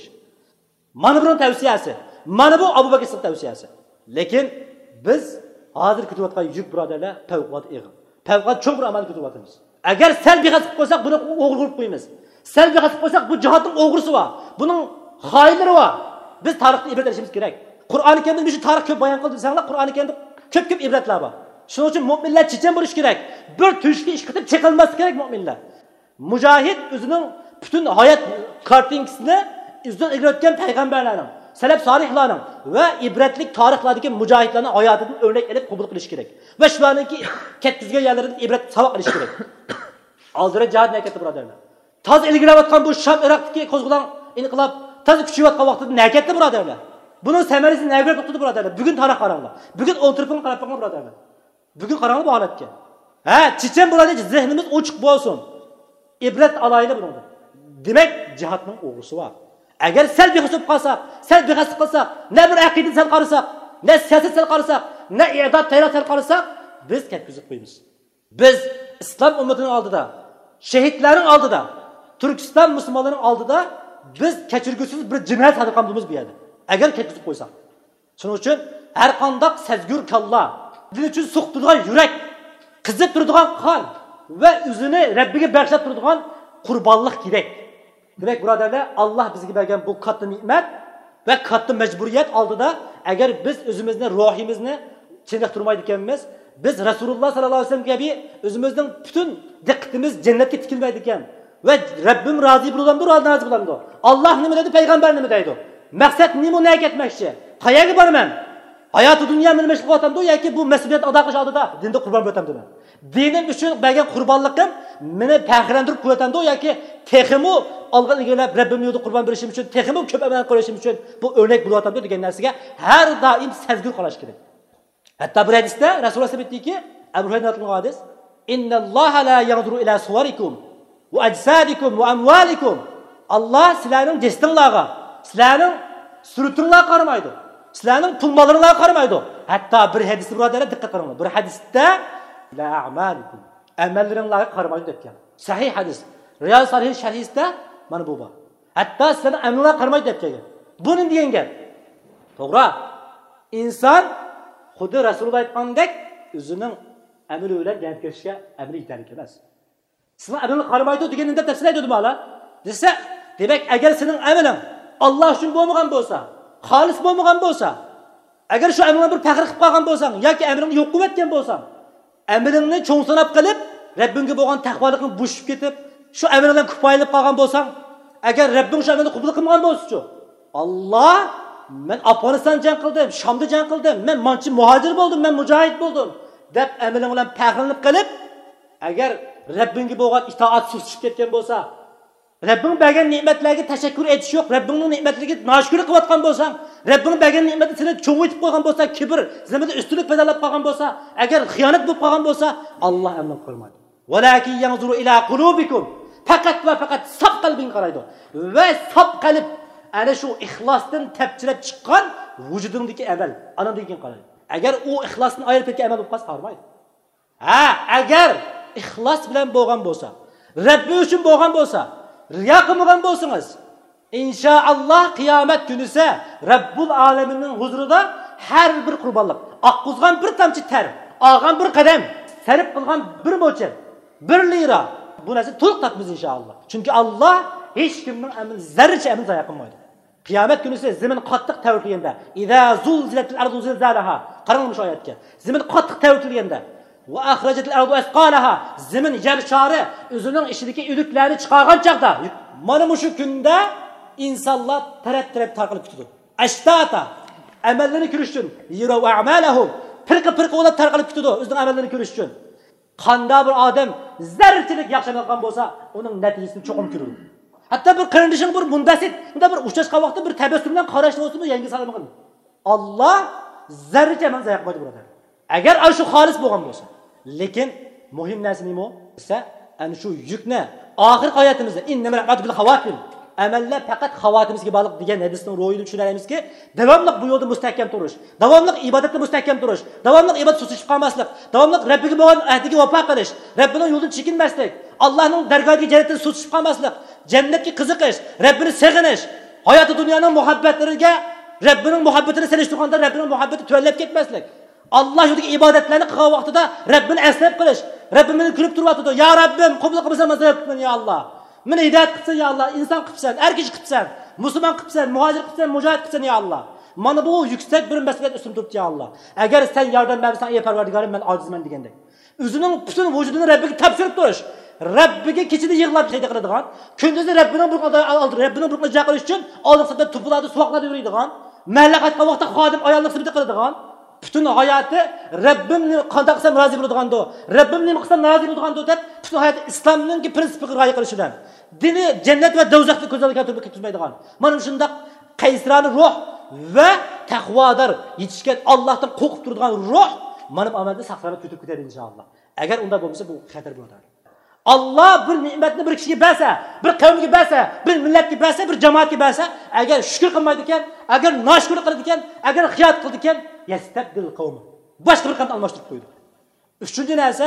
Mana buning tavsiyasi. Mana bu Abu Bakr Siddiq tavsiyasi. Lekin biz hozir kutayotgan yuk birodarlar favqulodda ig'ir. Favqulodda cho'ng bir amal kutyapmiz. Agar salbiy qilib qo'ysak, buni o'g'ri qilib qo'yamiz. Salbiy qilib qo'ysak, bu jihodning o'g'risi bor. Buning xoinlari bor. Biz tarixni ibrat olishimiz kerak. Qur'oni Karimda shu tarix ko'p bayon qildi desanglar, Qur'oni Karimda ko'p ibratlar bor. Shuning uchun mu'minlar chechan bo'lish kerak. Bir tushli ish qilib chiqilmas kerak mu'minlar. Mujohid o'zining butun hayot kartinkasini izdan egayotgan payg'ambarlarning, salaf solihlarning va ibratlik tarixlardagi mujohidlarning hayotidan o'rnak olib qabul qilish kerak. Va shularningki ketkizgan yerlaridan ibrat saboq olish kerak. Oldira jihad nakati birodarlar. Toz ilgilayotgan bu Sham Iroqdagi qo'zg'olon inqilob toz kuchayotgan vaqtida nakatda birodarlar. Buning samarasi nega to'xtadi birodarlar? Bugun tarix qaranglar. Bugun o'ltirib qarab qo'ying birodarlar. Bugun qaranglar bu holatga. Chechan bo'ladi, zehnimiz ochiq bo'lsin. Ibrat alayli bundan. Demak, jihadning o'g'risi bor. Agar salbiy hisob qilsak, salbiy his qilsak, ne bir aqida sal qarasak, ne siyosat sal qarasak, ne i'dod tayyor sal qarasak, biz ketkizib qo'yamiz. Biz islom ummatining oldida, shahidlarning oldida, Turkiston musulmonlarining oldida biz kechirgusiz bir jinoyat sodir qilamiz bu yerda. Agar ketkizib qo'ysak. Shuning uchun har qanday sezgur kalla, din uchun suqtirgan yurak, qizib turadigan qon va o'zini Rabbiga bag'ishlab turadigan qurbonlik kerak. Demak, birodarlar, Alloh bizga bergan bu katta ne'mat va katta majburiyat oldida agar biz o'zimizni ruhimizni chiniqtirmaydi ekanmiz, biz Rasululloh sallallohu alayhi vasallam kabi o'zimizning butun diqqatimiz jannatga tikilmaydi ekan va Rabbim rozi bo'lamdi, rozi bo'lamdi. Alloh nima dedi, payg'ambar nima deydi? Maqsad nima, nega ketmoqchi? Qayerga boraman? Hayoti dunyomni nima qilib o'tamdi yoki bu mas'uliyat ado qilish oldida dinda qurbon bo'tamdi? Dinim uchun bergan qurbonlikim meni faxrlantirib qo'yatamdi yoki texmu olgan egallab Rabbim yo'lida qurbon berishim uchun, texmu ko'p amal qilishim uchun bu o'rnak bo'latamdi degan narsaga har doim sezgir qolish kerak. Hatta bir hadisda Rasululloh aytdiki, Abu Hurayraning hadis, "Innalloha la yanzuru ila suwarikum va ajsadikum va amwalikum." Alloh sizlarning jastinglarga, sizlarning surutinglarga qaramaydi. Sizlarning pul mollaringlarga qaramaydi. Hatto bir hadis birodarlar diqqat qiling. Bir hadisda la a'malikum, amallaringlarga qaramaydi degan. Sahih hadis. Riyaz Salih sharhisida mana bu bor. Hatto sizlarning amallaringlarga qaramaydi deb kelgan. Buni degan gap. To'g'ri. Inson xuddi Rasululloh aytgandek o'zining amali bilan gap ko'rishga amali yetarli emas. Sizlar amalga qaramaydi deganingda tafsir aytdim mana. Desa, demak agar sening amaling Alloh uchun bo'lmagan bo'lsa, xolis bo'lmagan bo'lsa, agar shu amalni bir faxr qilib qolgan bo'lsang yoki amalingni yo'q qilib o'tgan bo'lsang, amalingni cho'ng sanab qilib, Rabbingga bo'lgan taqvolikni bo'shib ketib, shu amal bilan kifoyalanib qolgan bo'lsang, agar Rabbing shu amalni qabul qilmagan bo'lsa-chi, Alloh men Afg'oniston jang qildim, Shomda jang qildim, men manchi muhojir bo'ldim, men mujohid bo'ldim deb amaling bilan faxrlanib qilib, agar Rabbingga bo'lgan itoat susib ketgan bo'lsa, Rabbing bergan ne'matlarga tashakkur etish yo'q, Rabbingning ne'matlariga noshukr qilayotgan bo'lsang, Rabbing bergan ne'matni seni cho'ng'itib qo'ygan bo'lsa, kibr, zimida ustunlik pedalab qolgan bo'lsa, agar xiyonat bo'lib qolgan bo'lsa, Alloh amr qilmaydi. Walakin yanzuru ila qulubikum. Faqat va faqat saf qalbing qaraydi. Va saf qalb ana shu ixlosdan tapchilab chiqqan vujudingdagi amal, ana degan qaraydi. Agar u ixlosni ayirib ketgan amal bo'lib qolsa, qarmaydi. Ha, agar ixlos bilan bo'lgan bo'lsa, Rabbi uchun bo'lgan bo'lsa, riyo qilmagan bo'lsangiz, inshaalloh qiyomat kunisi Rabbul alaminning huzurida har bir qurbonlik, oqqizgan bir tomchi ter, olgan bir qadam, sarf qilgan bir mo'chil, 1 lira bu narsa to'liq topmiz inshaalloh. Chunki Alloh hech kimning amali zarracha amal zayi qilmaydi. Qiyomat kunisi zamin qattiq tavqiyanda, "Iza zulzilatil ardu zilzalaha", qarang shu oyatga. Zamin qattiq tavqiyanda va akhrajatil ardu asqalaha, zamin yer shari o'zining ishidagi o'liklarni chiqargan chaqda, mana shu kunda insonlar taraf-taraf taqilib ketadi. Ashtata amallarini ko'rish uchun, yira va a'malahum, firqa bo'lib tarqalib ketadi o'zining amallarini ko'rish uchun. Qanday bir odam zarrachilik yaxshi qilgan bo'lsa, uning natijasini cho'qim ko'radi. Hatto bir qirindishing bir mundasit, unda bir uchashqa vaqtda bir tabassum bilan qarashni bo'lsa, yangi salomqin. Alloh zarracha man zayiq qiladi birodar. Agar shu xolis bo'lgan bo'lsa, lekin muhim narsa nima? Esa ana shu yukni oxir oyatimizda innamal a'malu bil xawatim, amallar faqat xavatimizga bog'liq degan hadisning ro'yini tushunamizki, davomli bu yo'lda mustahkam turish, davomli ibodatda mustahkam turish, davomli ibodat susishib qolmaslik, davomli Rabbiga bo'lgan ahdiga vafo qilish, Rabbining yo'lidan chekinmaslik, Allohning dargohiga jannatdan susishib qolmaslik, jannatga qiziqish, Rabbini seg'inish, hayoti dunyoning muhabbatlariga Rabbining muhabbatini selishtirganda Rabbining muhabbati to'lab ketmaslik. Allah yo'lidagi ibodatlarni qilgan vaqtida Rabbini eslab qilish, Rabbimni ko'rib turibdi. Ya Rabbim, qabul qilsan, mazab qilsin ya Alloh. Meni hidayat qilsin ya Alloh, inson qilsan, erkish qilsan, musulmon qilsan, muhojir qilsan, mujohid qilsan ya Alloh. Mana bu yuksak bir mas'uliyat ustim turibdi ya Alloh. Agar sen yordam bersan, ey Parvardigorim, men ojizman degandek. O'zining butun vujudini Rabbiga topshirib turish, Rabbiga kechida yig'lab sayda qiladigan, kunduzi Rabbining burqida oldi, Rabbining burqida jaqilish uchun oldiqda tupularda, suvoqlarda yuradigan, mahalla qaytgan vaqtda xodim ayollik sibida qiladigan, bütün hayatı Rabbimni qanday qilsam rozi bo'ladigan-do, Rabbim nima qilsam rozi bo'ladigan-do deb bütün hayatı islomning prinsipiga rioya qilishidan, dini jannat va do'zaxni ko'zga keltirib ketmaydigan. Mana shunday qaysirona ruh va taqvodor yetishgan Allohdan qo'rqib turadigan ruh mana bu amalda saqlanib ketib ketadi inshaalloh. Agar unda bo'lmasa bu xatar bo'ladi. Allah bir ne'matni bir kishiga bersa, bir qavmga bersa, bir millatga bersa, bir jamoatga bersa, agar shukr qilmaydi ekan, agar noshukr qiladi ekan, agar xiyonat qildi ekan, yastabdil qavm. Boshqa bir qanday almashtirib qo'ydi. Uchinchi narsa,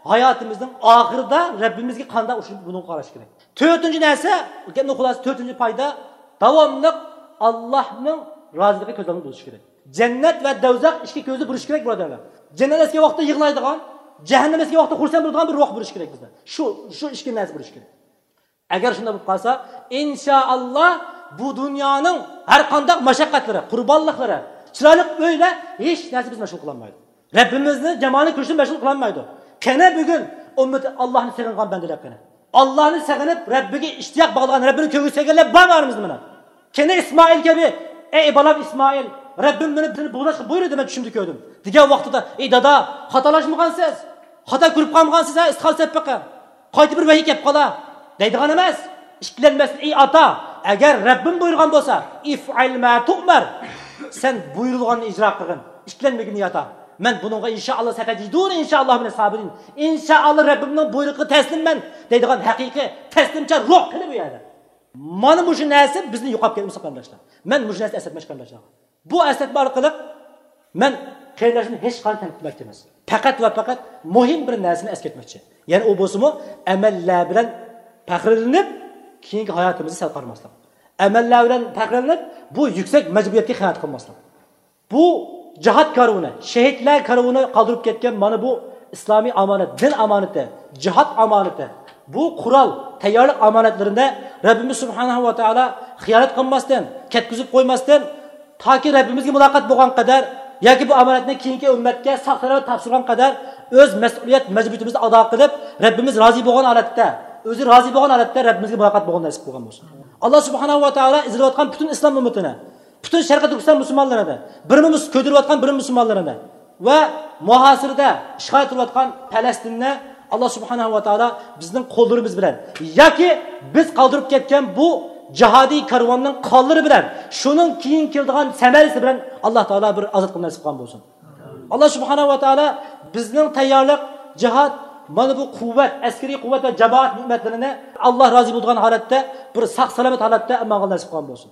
hayotimizning oxirida Rabbimizga qanday buni qarash kerak. 4-chi narsa, gapning xulosasi 4-chi foyda davomli Allohning roziligiga ko'zlanib bo'lish kerak. Jannat va do'zax ishga ko'zi burish kerak birodarlar. Jannat eski vaqtda yig'laydigan, jahannam eski vaqtda xursand bo'ladigan bir ruh burish kerak bizda. Shu ishga narsa burish kerak. Agar shunday bo'lib qolsa, inshaalloh bu dunyoning har qanday mashaqqatlari, qurbonliklari, chiroyli o'ylar hech narsa bizni mashg'ul qilmaydi. Rabbimizni jamoani ko'rishni mashg'ul qilmaydi. Qani bugun ummat Allohni sevgan bandalar qani. Allohni sevganib Rabbiga ishtiyoq bog'lagan, Rabbini ko'ngilseganlar bormiz mana. Qani Ismoil kabi, ey bolam Ismoil, Rabbim meni bug'lashga buyurdi, men tushimda ko'rdim. Degan vaqtida, ey dada, xatolashmagansiz. Xato ko'rib qolmagansiz, isqal seppaqa. Qaytib bir vahiy kelib qola. Deydigan emas. Ishkilanmasin ey ota. Agar Rabbim buyurgan bo'lsa, if'al ma tu'mar. Sen buyurilganni ijro qilgin. Ishkilanmagin ota. Men bununla inşallah satajidun inşallah min sabirin. İnşallah Rabbimning buyrug'iga taslimman deydigan haqiqiy taslimcha ruh qilib bu yerda. Mana bu narsa bizni yo'qolib ketmoqda qardoshlar. Men bu narsani eslatmoqchi qardoshlar. Bu eslatma orqali men qaydashni hech qanday tanqid emas. Faqat va faqat muhim bir narsani eslatmoqchi. Ya'ni u bo'lsa-mu amallar bilan faxrlanib keyingi hayotimizni sal qarmaslik. Amallar bilan faxrlanib bu yuksak majburiyatga xiyonat qilmaslik. Bu cihat karvoni, şehitler karvoni qoldirib ketgan mana bu islomiy omonat, din omonati, cihat omonati. Bu Qur'on tayyorlik omonatlarida Rabbimiz subhanahu va taolo xiyonat qilmasdan, ketkizib qo'ymasdan toki Rabbimizga muloqot bo'lgan qadar yoki bu omonatni keyingi ummatga saqlanib topshirgan qadar o'z mas'uliyat majburiyatimizni ado qilib, Rabbimiz rozi bo'lgan holatda, o'zi rozi bo'lgan holatda Rabbimizga muloqot bo'lgan nasib bo'lgan bo'lsin. Alloh subhanahu va taolo izlayotgan butun islom ummatini, bütün Şarkı Türkistan Müslümanlarına da, birimiz köydürüyotgan birim Müslümanlarına da ve muhasirde işgal edilayotgan Palestin'ne Allah subhanahu wa ta'ala bizning qo'llarimiz bilan yoki biz qoldirib ketgan bu jihodiy karvonning qo'llari bilan shuning keyin keladigan samarasi bilan Alloh taolo bir ozod qilib nasib qilgan bo'lsin. Alloh subhanahu wa ta'ala bizning tayyorlik, jihad, mana bu quvvat, askariy quvvat va jamoat ne'matlarini Alloh rozi bo'lgan holatda bir sog' salomat holatda amalga nasib qilgan bo'lsin.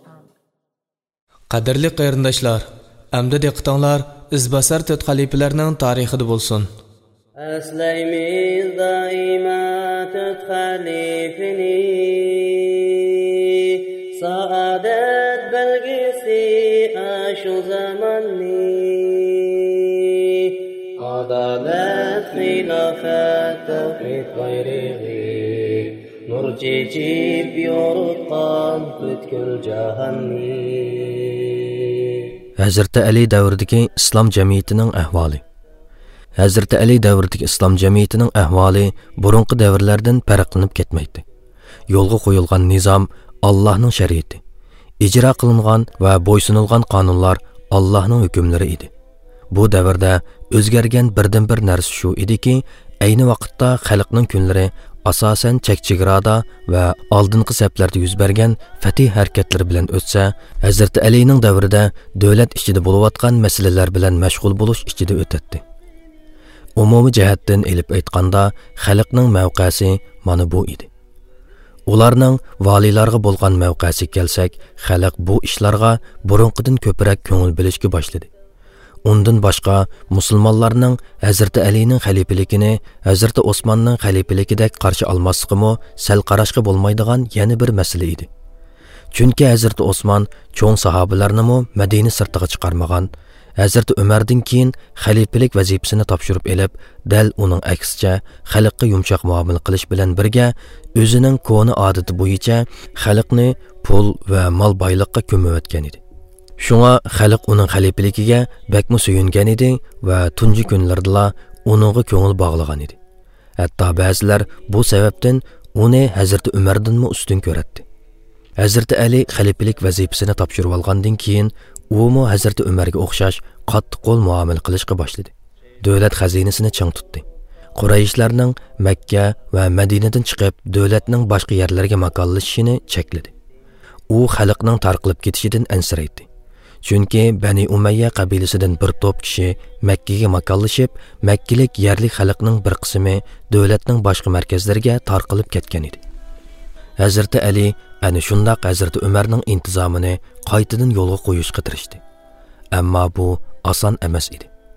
Qadrli qarindoshlar, amda diqqatinglar izbasar to'rt xalifalarning tarixida bo'lsin. Aslaymiz doimo to'rt xalifani, saodat belgisi shu zamonni, adolat xilofat tawhid g'ayrig'i, nur chechib yoritgan butkul jahonni. Hazreti Ali davridagi islom jamiyatining ahvoli. Hazreti Ali davridagi islom jamiyatining ahvoli burunqi davrlardan farqlanib ketmaydi. Yo'lga qo'yilgan nizam Allohning shariati. Ijro qilingan va bo'ysunilgan qonunlar Allohning hukmlari edi. Bu davrda o'zgargan birdan bir narsa shu ediki, ayni vaqtda xalqning kunlari asosan chekchigirada va oldingi saflarda yuz bergan fatih harakatlari bilan o'tsa, Hazrati Alining davrida davlat ichida bo'layotgan masalalar bilan mashg'ul bo'lish ichida o'tadi. Umumiy jihatdan elib aytganda, xalqning mavqesi mana bu edi. Ularning valiylarga bo'lgan mavqesi kelsak, xalq bu ishlarga burunqidan ko'proq ko'ngil bilishga boshladi. Undan boshqa musulmonlarning Hazrati Alining xalifaligini Hazrati Osmonning xalifaligidek qarshi olmasligimi sal qarashga bo'lmaydigan yana bir masala edi. Chunki Hazrati Osmon cho'ng sahobalarni Madina sirtiga chiqarmagan, Hazrati Umardan keyin xalifalik vazifasini topshirib elib, dal uning aksicha xalqqa yumshoq muomala qilish bilan birga o'zining ko'ni odati bo'yicha xalqni pul va mol boyliqqa ko'mayotgan edi. Shunga xalq uning xalifaligiga bakmi suyungan edi va tunji kunlarda uningga ko'ngil bog'lagan edi. Hatto ba'zilar bu sababdan uni Hazrati Umardanmi ustun ko'radi. Hazrati Ali xalifalik vazifasini topshirib olgandan keyin u Hazrati Umarga o'xshash qattiq qo'l muomala qilishga boshladi. Davlat xazinasini chang tutdi. Qurayishlarning Makka va Madinadan chiqib davlatning boshqa yerlarga makonlashishini chekladi. U xalqning tarqalib ketishidan ansiraydi. Chunki Bani Umayya qabilasidan bir to'p kishi Makkaga makonlashib, Makkalik yerlik xalqning bir qismi davlatning boshqa markazlariga tarqalib ketgan edi. Hazrati Ali ana shundaq Hazrati Umarning intizomini qaytadan yo'lga qo'yishga tirishdi. Ammo bu oson emas edi.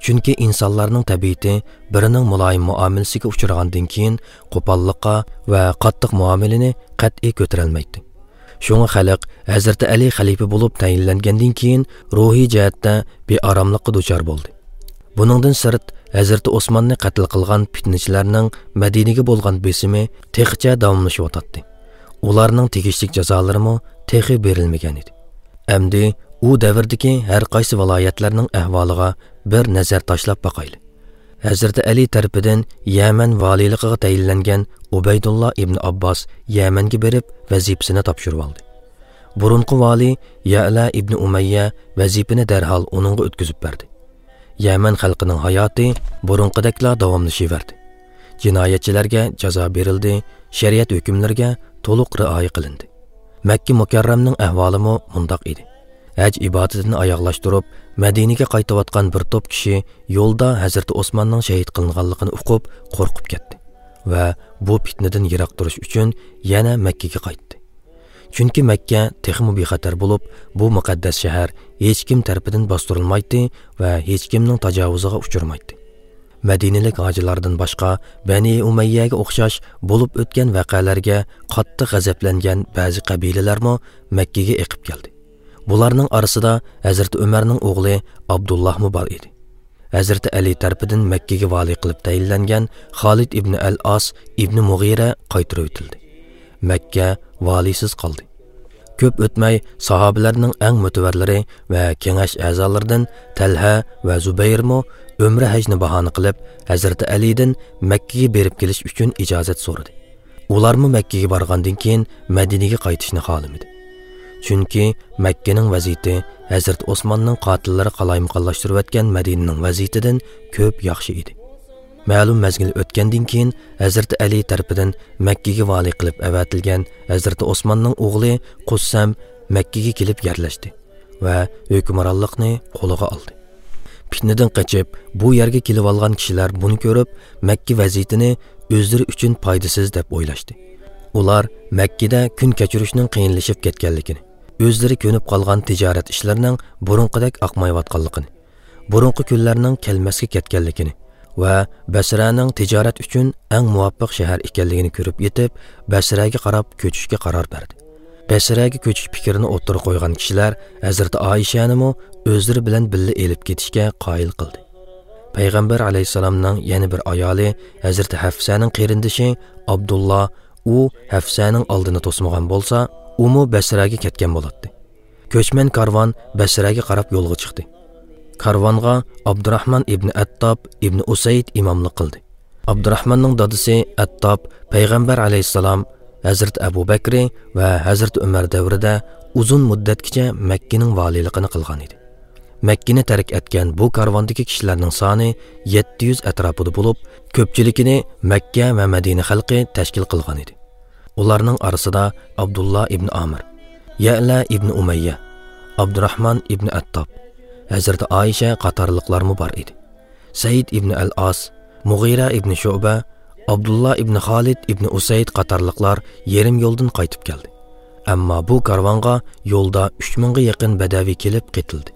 Chunki insonlarning tabiati birining muloyim muomalasiga uchragandan keyin qo'pollikqa va qattiq muomalani qat'iy ko'tarolmaydi. Shunga xalq Hazrati Ali xalifa bo'lib tayinlangandan keyin ruhiy jihatda beoromlikqa duchor bo'ldi. Buningdan sirt Hazrati Osmonni qatl qilgan fitnachilarning Madinaga bo'lgan besimi texicha davomlashyotdi. Ularning tegishli jazolari mo texi berilmagan edi. Endi u davrdagi har qaysi viloyatlarning ahvoliga bir nazar tashlab boqayli. Hazrati Ali tarafidan Yaman valiyligiga tayinlangan Ubaydullah ibn Abbas Yamanga berib vazifasini topshirib oldi. Burunqi vali Ya'la ibn Umayya vazifani darhol uningga o'tkazib berdi. Yaman xalqining hayoti burunqidakla davomlashaverdi. Jinoyatchilarga jazo berildi, shariat hukmlariga to'liq rioya qilindi. Makka mukarramning ahvoli mo mundoq edi. Haj ibodatini oyoqlashtirib, Madinaga qaytayotgan bir to'p kishi yo'lda Hazrati Osmonning shahid qilinganligini o'qib, qo'rqib ketdi va bu fitnadan yiroq turish uchun yana Makkaga qaytdi. Chunki Makka texmi bexatar bo'lib, bu muqaddas shahar hech kim tarafidan bostirilmaydi va hech kimning tajovuziga uchramaydi. Madinalik hojilardan boshqa Bani Umayyaga o'xshash bo'lib o'tgan voqealarga qattiq g'azablangan ba'zi qabilalarmo Makkaga eqib keldi. Bularning orasida Hazrati Umarning o'g'li Abdullah bor edi. Hazrati Ali tarafidan Makkaga vali qilib tayinlangan Xolid ibn al-As ibn Mughira qaytarib o'tildi. Makka valisiz qoldi. Ko'p o'tmay sahobalarning eng mutavarlari va kengash a'zolaridan Talha va Zubayrmo umra hajni bahona qilib Hazrati Alidan Makkaga berib kelish uchun ijozat so'radi. Ularmi Makkaga borgandan keyin Madinaga qaytishni xohlamadi. Chunki Makkaning vaziyati Hazrat Osmonning qotillari qalaymaqonlashtirib o'tgan Madinaning vaziyatidan ko'p yaxshi edi. Ma'lum mazgil o'tgandan keyin Hazrat Ali tarafidan Makkaga vali qilib avatilgan Hazrat Osmonning o'g'li Qussam Makkaga kelib yerlashdi va hukmronlikni qo'liga oldi. Fitnadan qochib bu yerga kelib olgan kishilar buni ko'rib Makka vaziyatini o'zlari uchun foydasiz deb o'ylashdi. Ular Makkada kun kechirishning qiyinlashib ketganligini, o'zlari ko'nib qolgan tijorat ishlarining burunqidek oqmayotganligini, burunqi kunlarning kelmasga ketganligini va Basraning tijorat uchun eng muvaffaq shahar ekanligini ko'rib yetib, Basraga qarab ko'chishga qaror berdi. Basraga ko'chish fikrini o'ttirib qo'ygan kishilar Hazrat Oyishani mo o'zlari bilan birga elib ketishga qoyil qildi. Payg'ambar alayhisalomning yana bir ayoli Hazrat Hafsaning qarindoshi Abdullah u Hafsaning oldini to'smagan bo'lsa, u mo Basraga ketgan bo'ladi. Ko'chman karvon Basraga qarab yo'lga chiqdi. Karvonga Abdurrahman ibn Attab ibn Usayd imomlik qildi. Abdurrahmanning dadasi Attab Payg'ambar alayhisalom, Hazrat Abu Bakr va Hazrat Umar davrida uzun muddatgacha Makkaning valiyligini qilgan edi. Makkani tark etgan bu karvondagi kishilarning soni 700 atrofida bo'lib, ko'pchiligini Makka va Madina xalqi tashkil qilgan edi. Ularning orasida Abdullah ibn Amr, Ya'la ibn Umayya, Abdurrahman ibn Attab, Hazrat Aisha qatorliqlarmi bor edi. Said ibn al-As, Mughira ibn Shu'ba, Abdullah ibn Xolid ibn Usayd qatorliqlar yerim yo'ldan qaytib keldi. Ammo bu karvonga yo'lda 3000 ga yaqin badaviy kelib ketildi.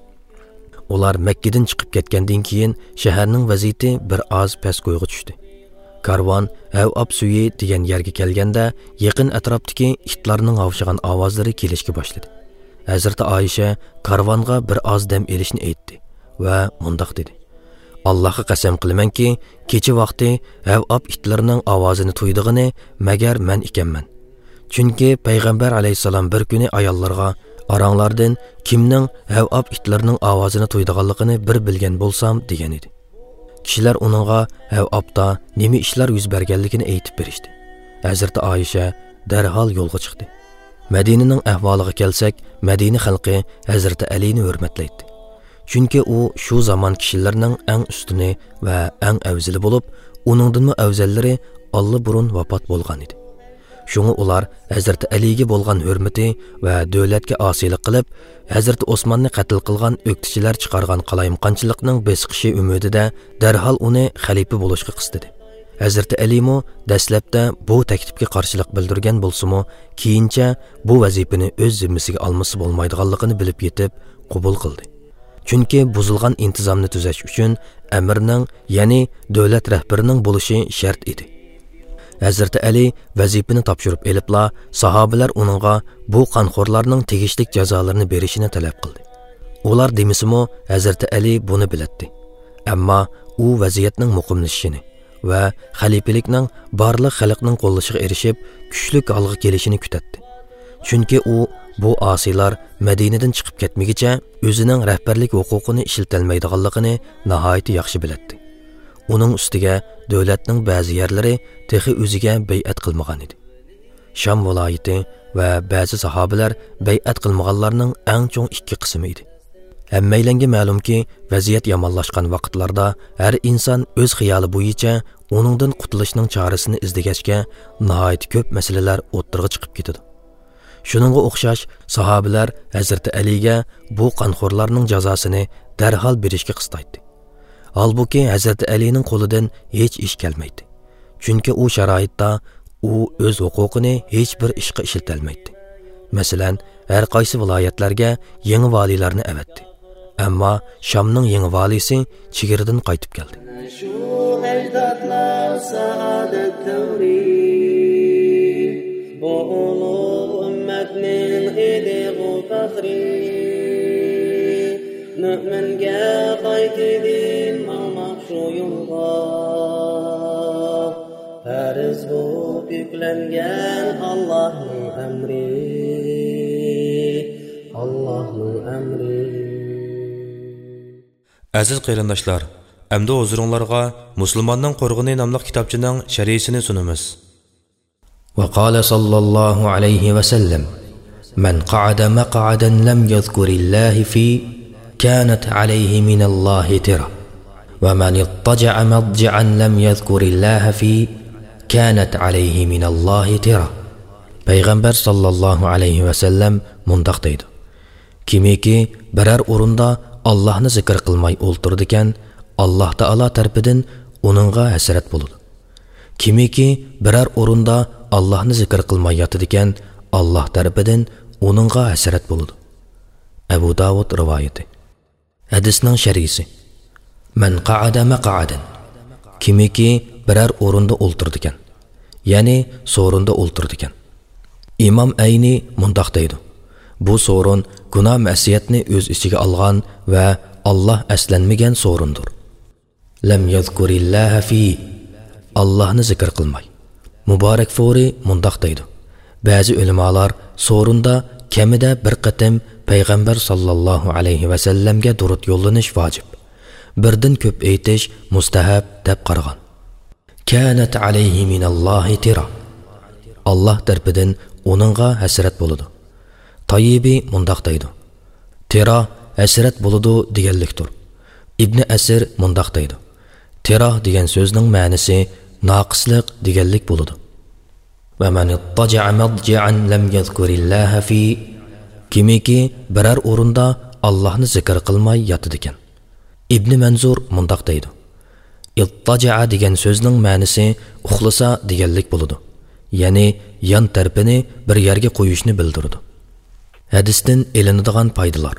Ular Makkadan chiqib ketgandan keyin shaharning vaziyati bir oz pastgo'yga tushdi. Karvon Havab suyi degan yerga kelganda yaqin atrofdagi itlarning havshagan ovozlari kelishga boshladi. Hazrat Aisha karvonga bir oz dam elishni aytdi va mundoq dedi: Allohga qasam qilamanki, kecha vaqti Havab itlarining ovozini tuydig'ini magar men ekanman. Chunki payg'ambar alayhisalom bir kuni ayollarga aranglardan kimning Havab itlarining ovozini tuydiganligini bir bilgan bo'lsam degan edi. Kishilar uningga Havabda nima ishlar yuz berganligini aytib berishdi. Hazrat Aisha darhol yo'lga chiqdi. Madinaning ahvoliga kelsak, Madina xalqi Hazrat Alini hurmatlaydi. Chunki u shu zamon kishilarining eng ustuni va eng afzali bo'lib, uningdanmi afzallari Allah burun vafot bo'lgan edi. Shunga ular Hazrat Aliga bo'lgan hurmati va davlatga osiylik qilib, Hazrat Osmonni qatl qilgan o'qituvchilar chiqargan qalayimqonchilikning besqishi umidida darhol uni xalifa bo'lishga qistadi. Hazrat Alimo dastlabda bu taklifga qarshilik bildirgan bo'lsa-mu, keyincha bu vazifani o'z zimmasiga olmasi bo'lmaydiganligini bilib yetib qabul qildi. Chunki buzilgan intizomni tuzash uchun amirning, ya'ni davlat rahbarining bo'lishi shart edi. Hazrat Ali vazifani topshirib elibla, sahobalar uningga bu qonxo'rlarning tegishli jazolarini berishini talab qildi. Ular demisimi Hazrat Ali buni bilatdi. Ammo u vaziyatning muqimlashishini va xalifalikning barliq xalqning qo'llashiga erishib, kuchli holga kelishini kutatdi. Chunki u bu asiylar Madinadan chiqib ketmagicha o'zining rahbarlik huquqini ishlatolmaydiganligini nihoyat yaxshi bilardi. Uning ustiga davlatning ba'zi yerlari texi o'ziga bay'at qilmagan edi. Sham viloyati va ba'zi sahobalar bay'at qilmaganlarning eng cho'ng ikki qismi edi. Hammaylanga ma'lumki, vaziyat yomonlashgan vaqtlarda har inson o'z xiyoli bo'yicha uningdan qutulishning chorasini izlagachga nihoyat ko'p masalalar o'ttirg'i chiqib ketadi. Shuningga o'xshash sahobalar Hazrat Aliga bu qonxo'rlarning jazosini darhol berishga qistaydi. Halbuki Hazrat Alining qo'lidan hech ish kelmaydi. Chunki u sharoitda u o'z huquqini hech bir ishga ishlatolmaydi. Masalan, har qaysi viloyatlarga yangi valilarni avatdi. Ammo Shamning yangi valisi chegaradan qaytib keldi. Mü'minge qaytidin mağmaq şu yolga Fariz bu yüklengen Allah'ın emri Allah'ın emri Aziz qarindoshlar, endi huzuringizga Musulmonning qo'rg'ini nomli kitobchining sharhisini sunamiz. وقال صلى الله عليه وسلم من قعد مقعدا لم يذكر الله فيه كانت عليه من الله ترى ومن اضطجع مضجعا لم يذكر الله فيه كانت عليه من الله ترى. Payg'ambar sallallohu alayhi va sallam mundaq deydi: kimiki biror o'rinda Allohni zikr qilmay o'ltirdigan, Alloh taolo tarafidan uningga hasrat bo'ladi. Kimiki biror o'rinda Allohni zikr qilmay yotadigan, Alloh tarafidan uningga hasrat bo'ladi. Abu Davud rivoyati. Hadisning sharhisi. Man qa'ada maq'adan. Kimiki biror o'rinda o'ltirdigan, ya'ni so'rinda o'ltirdigan. Imom Ayni mundaq deydi: bu so'rin gunoh ma'siyatni o'z ichiga olgan va Alloh aslanmagan so'rindir. Lam yazkurillaha fi, Allohni zikr qilmay. Muborak Fori mundaq deydi: ba'zi ulamolar so'rinda kamida bir qatim Payg'ambar sallallohu alayhi va sallamga durud yo'llanish vojib, birdan ko'p aytish mustahab deb qaragan. Kanat alayhi minallohi tira, Alloh tarafidan uningga hasrat bo'ladi. Tayyibi mundaq deydi: tira hasrat bo'ladi deganlikdir. Ibn Asir mundaq deydi: tira degan so'zning ma'nosi naqislik deganlik bo'ladi. Va man ittaja'a madji'an lam yazkurillaha fi, kimiki biror o'rinda Allohni zikr qilmay yotadigan. Ibn Manzur mundaq deydi: ittaja'a degan so'zning ma'nosi uxlasa deganlik bo'ladi. Ya'ni yon tarafini bir yerga qo'yishni bildiradi. Hadisdan elinadigan foydalar.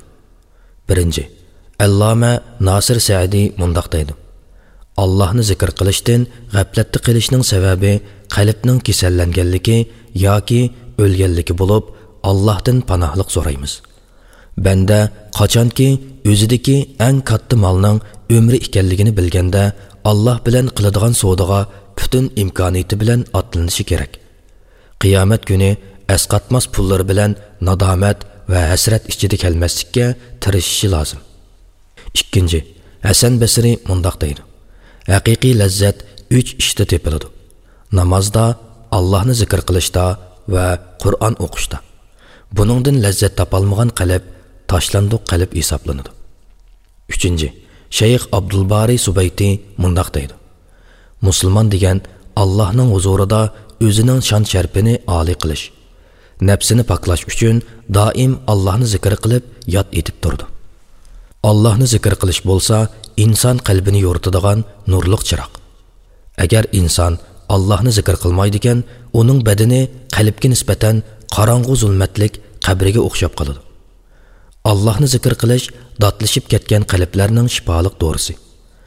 1. Alloma Nasir Sa'di mundaq deydi: Allohni zikr qilishdan g'aflatda qilishning sababi qalbning kasallanganligi yoki o'lganligi bo'lib, Allohdan panohlik so'raymiz. Banda qachonki o'zidagi eng katta molning umri ekanligini bilganda, Alloh bilan qiladigan savdoga butun imkoniyati bilan otlanishi kerak. Qiyomat kuni asqatmas pullar bilan nadomat va hasrat ichida kelmaslikka tirishishi lozim. 2. Hasan Basri mundaq deydi: haqiqiy lazzat 3 ishda tepiladi: namozda, Allohni zikr qilishda va Qur'on o'qishda. Buningdan lazzat topolmagan qalb tashlandiq qalb hisoblanadi. 3. Shayx Abdulbari Subayti mundaq deydi: musulmon degan Allohning huzurida o'zining shon sharpini oliy qilish, nafsini poklash uchun doim Allohni zikr qilib yod etib turdi. Allohni zikr qilish bo'lsa, inson qalbini yoritadigan nurliq chiroq. Agar inson Allohni zikr qilmaydigan, uning badani qalbga nisbatan qorong'u zulmatlik qabriga o'xshab qoladi. Allohni zikr qilish dotlashib ketgan qalblarning shifoliq dorisi.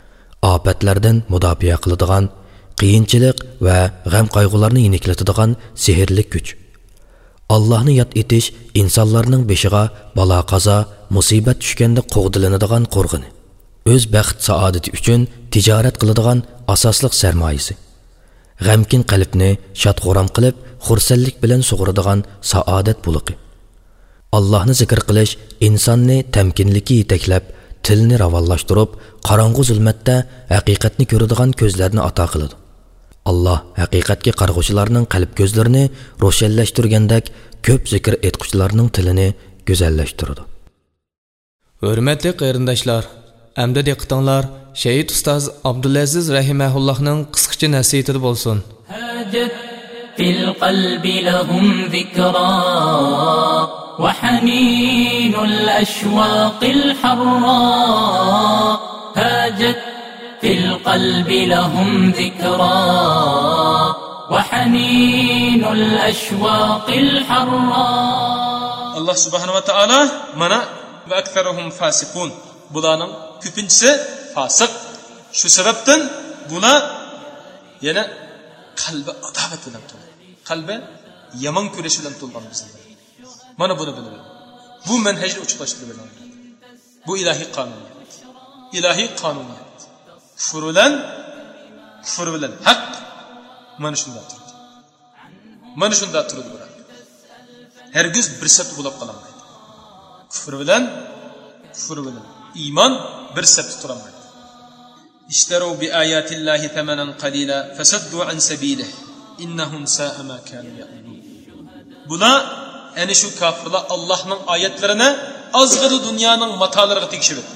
ofatlardan mudofaa qiladigan, qiyinchilik va g'am qayg'ularni yeniklatadigan sehrli kuch. Allohni yod etish insonlarning beshiga balo qazo, musibat tushganda qo'g'dilanadigan qo'rg'ini. O'z baxt saodati uchun tijorat qiladigan asosli sarmoyasi. G'amkin qalbni shod-xuram qilib, xursandlik bilan sug'uradigan saodat buluqi. Allohni zikr qilish insonni tamkinligi yetaklab, tilni ravonlashtirib, qorong'u zulmatda haqiqatni ko'radigan ko'zlarni ato qiladi. Allah haqiqatga qarg'uvchilarning qalb ko'zlarini ro'shanlashtirgandek, ko'p zikr etquchilarning tilini go'zallashtiradi. Hurmatli qarindoshlar, amda diqqatinglar Shahid ustoz Abdulaziz rahimahullohning qisqacha nasihati bo'lsin. Hajat fil qalbi lahum zikra wa haninul ashwaqil harra. Hajat fil qalbi lahum zikra wa haninul ashwaqil harra. Allah subhanahu wa ta'ala mana va aktharuhum fasiqun. Bularning ko'pinchisi fasiq. Shu sababdan bular yana qalbi adovat bilan to'lgan. Qalbi yomon ko'rish bilan to'lgan bizlar. Mana buni bilib. Bu manhajni uchiqlashtirib bilan. Bu ilahiy qonuniyat. Ilahiy qonuniyat. Kufr bilan haq mana shunda turadi. Mana shunda turadi bular. Hergiz bir sat bo'lib qolmaydi. Kufr bilan iman bir sat turamaydi. İştaru bi ayatillahi thamanan qalila fasaddu an sabilih innahum sa'a ma kanu ya'malun. Bular ana shu kafirlar Allohning oyatlarini azg'iri dunyoning matolariga tekshib etdi.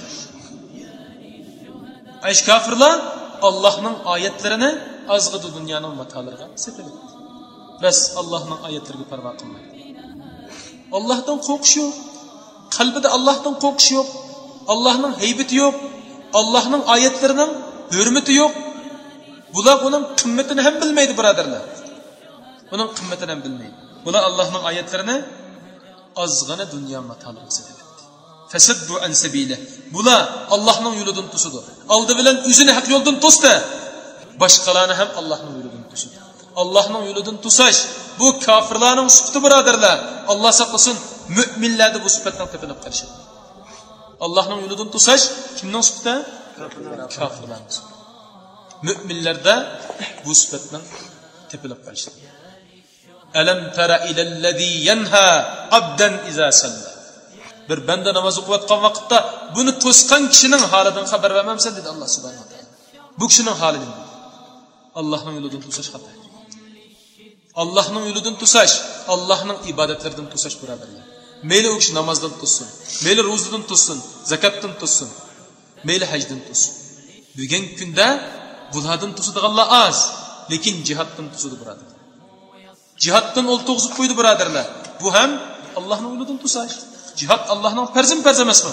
Aysh kafirlar Allohning oyatlarini azg'iri dunyoning matolariga sepib etdi. Bas Allohning oyatlariga parvo qilmaydi. Allohdan qo'rqish yo'q. Qalbida Allohdan qo'rqish yo'q. Allohning haybati yo'q. Allohning oyatlarining hurmati yo'q. Bular uning qimmatini ham bilmaydi, birodarlar. Uning qimmatini ham bilmaydi. Bular Allohning oyatlarini ozg'ina dunyo matolariga sepib etdi. Fasaddu an sabilih. Bular Allohning yo'lidan to'sidi. Oldi bilan o'zini haq yo'ldan to'sdi. Boshqalarni ham Allohning yo'lidan to'sidi. Allohning yo'lidan to'sash bu kofirlarning sifati, birodarlar. Alloh saqlasin, mu'minlarda bu sifatdan tepinib qolishadi. Allohning yo'lidan to'sash kimning sifati? Kofirlarning sifati. Mu'minlarda bu sifatdan tepinib qolishadi. Alam tara ilal ladzi yanha abdan iza salla. Bir banda namoz o'qiyotgan vaqtda buni to'sgan kishining holidan xabar bermamsan dedi Alloh subhanahu va taolo. Bu kishining holidan. Allohning yo'lidan to'sash xato. Allohning yo'lidan to'sash, Allohning ibodatlaridan to'sash, birodarlar. Meyli o kishi namozdan to'ssin, meyli ro'zadan to'ssin, zakatdan to'ssin, meyli hajdan to'ssin. Bugungi kunda bulardan to'sadiganlar az, lekin jihaddan to'sadi, birodarlar. Jihaddan o'l to'g'zib qo'ydi, birodarlar. Bu ham Allohning yo'lidan to'sash. Jihad Allohning farz emasmi?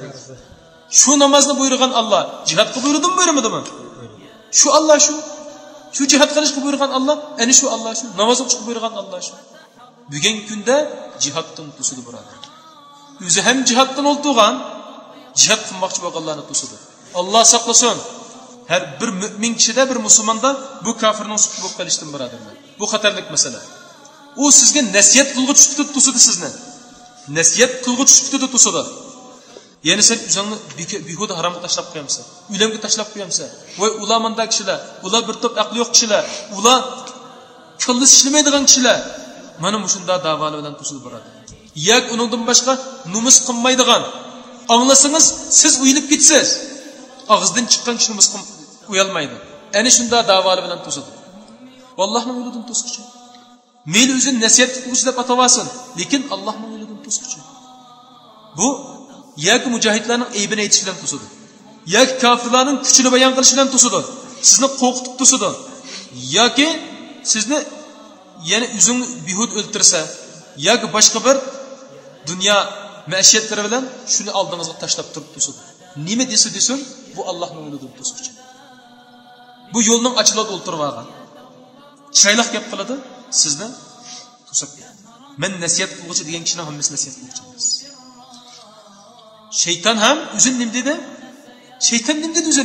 Shu namozni buyurgan Alloh jihadga buyurdimi, buyurmadimi? Shu Alloh shu jihad qilishga buyurgan Alloh, ana shu Alloh shu namoz o'qishga buyurgan Alloh shu. Bugungi kunda jihaddan to'sidi, birodar. O'zi ham jihaddan o'ltirgan, jihad qilmoqchi bo'lganlarni to'sidi. Alloh saqlasin. Har bir mu'min kishida, bir musulmonda bu kofirning suhbat bo'lib qolishdan, birodarlar. Bu xatarlik masala. U sizga nasihat qilg'uchi sifatida to'sidi sizni. Nasihat qilg'uchi sifatida to'sidi. Ya'ni sen o'zingni behuda haromga tashlab qo'yamsan, uylamga tashlab qo'yamsan. Voy ular manda kishilar, ular bir to'p aqli yo'q kishilar, ular ko'llis ishlamaydigan kishilar. Mana shunda da'voni bilan to'sib boradi. Yak uningdan boshqa numus qilmaydigan. Anglasangiz, siz uyilib ketsiz. Og'izdan chiqqan kishi numus uyalmaydi. Ana shunda da'voni bilan to'sadi. Allohning yo'lidan to'squchi. Meyli o'zini nasihat qiluvchi deb atavasin, lekin Allohning yo'lidan to'squchi. Bu yoki mujohidlarning aybini aytish bilan to'sadi, yoki kofirlarning kuchini bayon qilish bilan to'sadi, sizni qo'rqitib to'sadi, yoki sizni yana o'zingni behud o'ltirsa, yoki boshqa bir dunyo ma'shiyatlari bilan shuni oldingizga tashlab turib to'sadi. Nima desin, bu Allohning yo'lidan to'squchi. Bu yo'lning ochilib o'ltirib olgan. Chayloq gap qiladi, sizni to'sib. Men nasihat qiluvchi degan kishini hammasi nasihat qiluvchi emas. Şeytan ham o'zini nim dedi? Şeytan nim dedi o'zini?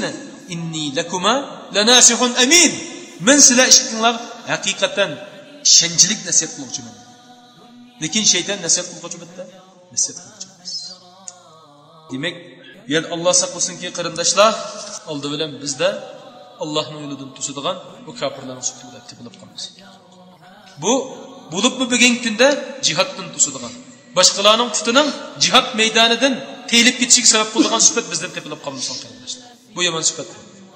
inni lakuma lanasihun amin. Men sizlar ishqinglar haqiqatan ishonchlik nasihat qiluvchiman. Lekin shayton nasihat qiluvchi bitta nasihat qiluvchi emas. Demak, yer Alloh saqlasinki qarindoshlar, oldi bilan bizda Allohning yo'lidan to'sadigan bu kofirlarning suhbatida tibilib qolamiz. Bu bo'libmi bugungi kunda jihoddan to'sadigan, boshqalarning putining jihod maydonidan telib ketishiga sabab bo'lgan suhbat bizdan tepilib qolmoqda qarindoshlar. Bu yomon suhbat.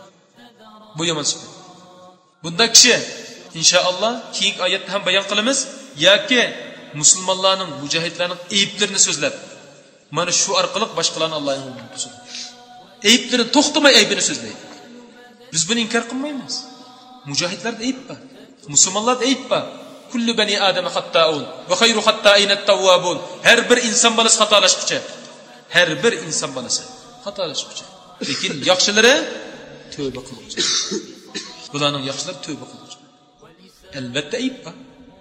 Bu yomon suhbat. Bunda kishi inshaalloh keyingi oyatda ham bayon qilamiz yoki musulmonlarning, mujohidlarning ayblarini so'zlab, mana shu orqali boshqalarni Allohning yo'lidan to'sadi. Ayblarini to'xtamay aybini so'zlaydi. Biz buni inkor qilmaymiz. Mujohidlarda ayb bor, musulmonlarda ayb bor. Kullu bani adam xatta'un va xayru xatta'in at-tawwabun. Har bir inson bolasi xatolashquchi. Har bir inson bolasi xatolashquchi. Lekin yaxshilari tövbe qiluvchi. Bularning yaxshilari tövbe qiluvchi. Albatta ayb bor.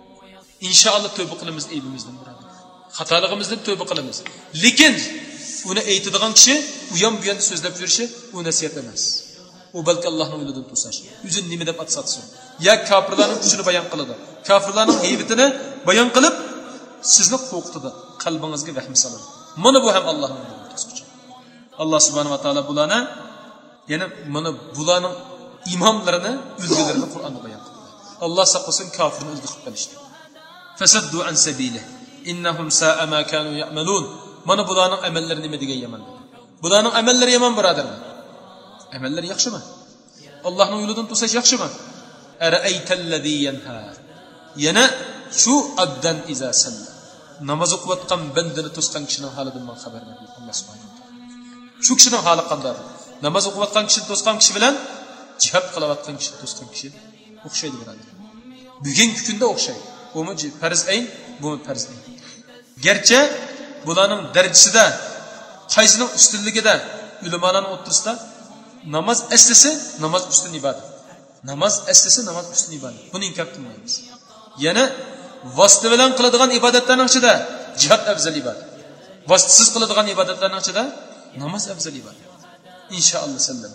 İnşallah tövbe qilamiz aybimizdan biroq. Xatoligimizdan tövbe qilamiz. Lekin uni aytadigan kishi u ham bu yerda so'zlab yurishi u nasihat emas. O balki Allah'ın yo'lidan to'sash. O'zini nima deb atsatsin. Ya kofirlarning kuchini bayon qiladi. Kofirlarning haybitini bayon qilib, sizni qo'rqitadi, qalbingizga vahm soladi. Mana bu ham Allohning yo'lidan to'squchi. Alloh subhanahu va taolo bularni, ya'ni mana bularning imomlarini, ulgularini Qur'onda bayon qildi. Alloh saqlasin kofirni ulgu qilib qolishdi. Fasaddu an sabili innahum sa'a ma kanu ya'malun. Mana bularning amallari nima degan yomon. Bularning amallari yomon birodarlar. Amallar yaxshimi? Allohning yo'lidan to'sash yaxshimi? Ara'aytallazi yanha. Yana shu abdan iza salla. Namoz o'qiyotgan bandani to'sgan kishining holidan men xabar berdi Alloh subhanahu va taolo. Shu kishining holi qanday? Namoz o'qiyotgan kishini to'sgan kishi bilan jihad qilayotgan kishini to'sgan kishi o'xshaydi birodar. Bugungi kunda o'xshaydi. Bumi farz ayn, bumi farz ayn. Garchi bularning darajasida, qaysining ustunligida ulamolarning o'rtasida namaz aslisi namaz ustun ibodat. Namaz aslisi namaz ustun ibodat. Buni inkor qilmaymiz. Yana vosita bilan qiladigan ibodatlarning ichida jihad afzal ibodat. Vositasiz qiladigan ibodatlarning ichida namoz afzal ibodat. Inshaalloh sallam.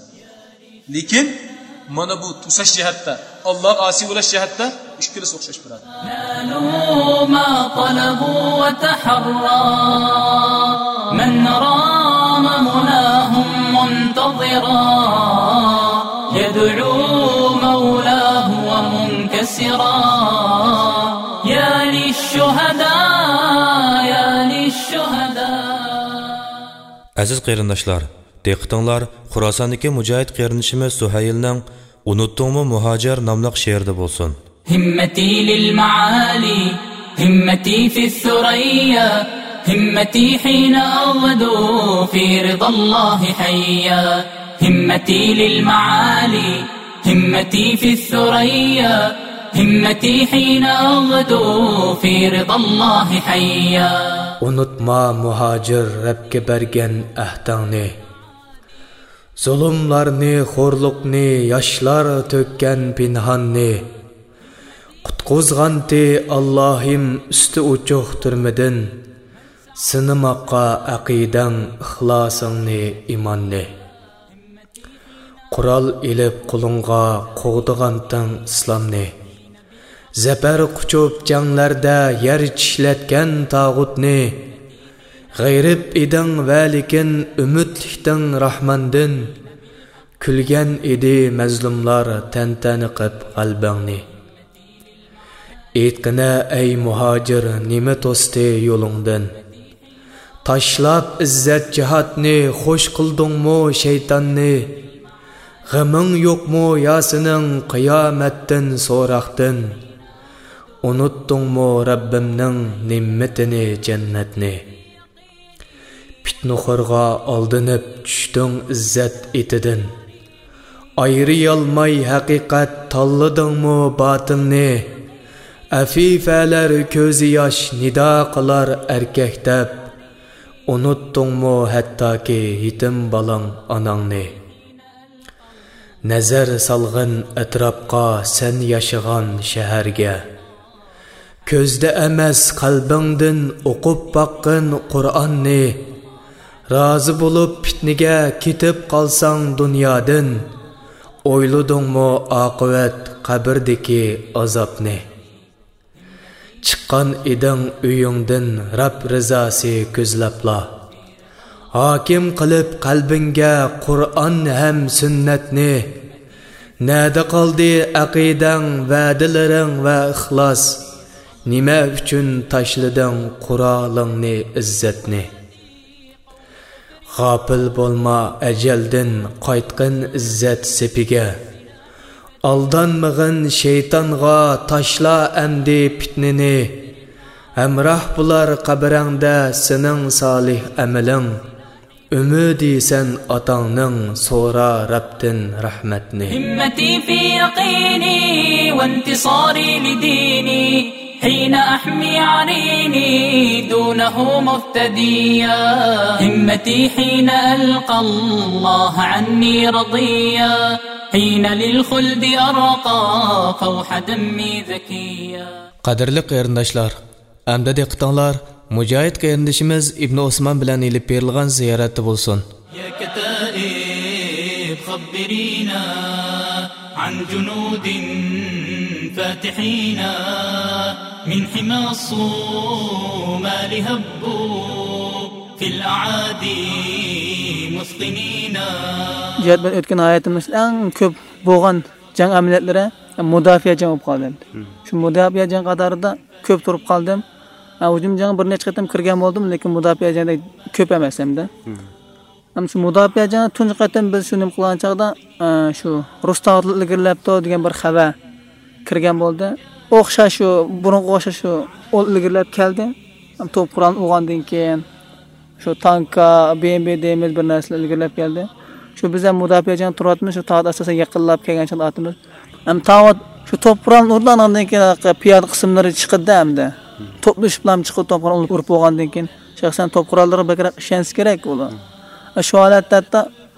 Lekin mana bu to'sash jihatda, Alloh asi bo'lish jihatda ikkilisi o'xshash bo'ladi. ma talabu va taharra man rama munahum muntazira yad'u mawlahu wa munkasira ya lish-shuhada ya lish-shuhada. Aziz qarindoshlar, diqqatinglar Xurosondagi mujohid qarindishimiz Suhaylning Unutdingmi muhojir nomli she'rida bo'lsin. Himmati lil maali himmati fi thuraya himmati hina aghdu fi ridallahi hayya himmati lil maali himmati fi thuraya himmati hina aghdu fi ridallahi hayya. Unutma muhojir Rabbga bergan ahdingni, zulmlarni, xo'rliqni, yoshlar to'kkan pinhonni, qutqizganti Allohim usti uchuq turmidin, sinimoqqa aqidang, ixlosingni, imonni. Qurol ilib qulunga qo'g'diganting islomni, zafar quchib janglarda yer tishlatgan tag'utni, g'ayrib eding va lekin umidlikding Rahmandin, kulgan edi mazlumlar tantani qilib qalbingni. Aytqina ey muhojir nima to'sdi yo'lingdan, tashlab izzat jihatni xo'sh qildingmi shaytonni, g'aming yo'qmi yasining qiyomatdan so'raqdin, unutdingmi Rabbimning ne'matini jannatni. Pitnuxurga aldinib tushding izzat etidan, ayriyolmay haqiqat tanladingmi botinni, afifalar ko'zi yosh nido qilar erkak deb, unutdingmi hattoki yetim bolang onangni. Nazar salg'in atrofga sen yashagan shaharga, ko'zda emas qalbingdan o'qib boqqin Qur'onni, rozi bo'lib fitniga ketib qolsang dunyodan, O'yladingmi oqibat qabrdagi azobni? Chiqqan eding uyingdan Rabb rizosi ko'zlabla. Hakim qilib qalbingga Qur'on ham sunnatni. Nada qoldi aqidang, va'dalaring va ixlos? Nima uchun tashlading Qur'oningni izzatni? G'afil bo'lma ajaldan qaytqin izzat sepiga. Aldanmag'in shaytonga tashla amdi fitnini. Hamroh bular qabrangda sening solih amaling. Umidi sen atangning so'ra Rabbdan rahmatni. Himmati fi yaqini wa intisari lidini. حين أحمي عنيني دونه مفتديا همتي حين ألقى الله عني رضيا حين للخلد أرقى فوح دمي ذكيا قدرلي قيرنداشلار أمدا دقتانلار مجاهد قيرندشimiz İbn Osman bilan ilib berilgan ziyoratda bo'lsin. يا كتائب خبرينا عن جنود فاتحين من حمى الصومال هبوا في الأعادي مثقنين. Jihad bilan o'tgan hayotimizda eng ko'p bo'lgan jang amaliyotlari mudofaa jang bo'lib qoldi. Shu mudofaa jang qatorida ko'p turib qoldim. Hujum jang bir necha qatam kirgan bo'ldim, lekin mudofaa jangda ko'p emas hamda. Ham shu mudofaa jang tunji qatam biz shuni qilgan chaqda shu Rustamni ilgirlabdi degan bir xabar kirgan bo'ldi. O'xshash shu burunga o'xshash shu ilgirlab keldi. Ham to'p Qur'on o'g'andan keyin shu tankka BMW deymiz bir narsalar ilgirlab keldi. Shu biz ham mudofaa jang turibmiz, shu tog'da asosan yaqinlab kelgan chaqda atimiz. Ham tog'da shu to'p Qur'on urgandan keyin piyoda qismlari chiqdi hamda. To'plashiblam chiqib to'p Qur'on urib bo'lgandan keyin shaxsan to'p Qur'onlarga bakrak ishonish kerak ular. Shu holatda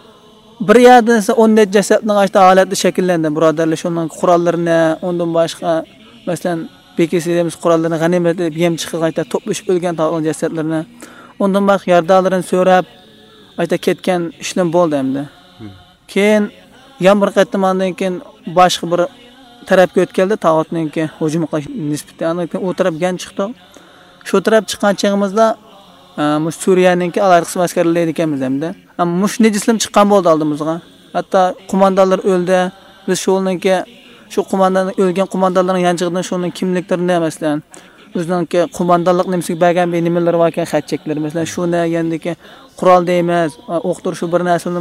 bir yerda 10 net jasadning ashta holatda shakllandi birodarlar. Shundan qurollarni undan boshqa masalan bekesimiz qurollarni g'animat deb yem chiqib qayta to'plashib o'lgan tog'on jasadlarni undan boshqa yardalarini so'rab ayta ketgan ishlar bo'ldi hamda. Keyin ham bir qatmandan keyin boshqa bir tarafga o'tkeldi tog'otninki hujum qilish nisbatan u taraf gan chiqdi. Shu taraf chiqqan chig'imizda mush Suriyaninki alayhi qism askarlar ekanmiz hamda. Ammo mush nejislim chiqqan bo'ldi oldimizga. Hatto qo'mondonlar o'ldi. Biz sho'lninki shu qo'mondon o'lgan qo'mondonlarning yanchig'idan sho'ning kimliklarini emasdan o'zininki qo'mondonlik nimasiga bergan nimalar bor ekan xat cheklar masalan shuni yandiki qurol deymiz, o'qtir shu bir narsani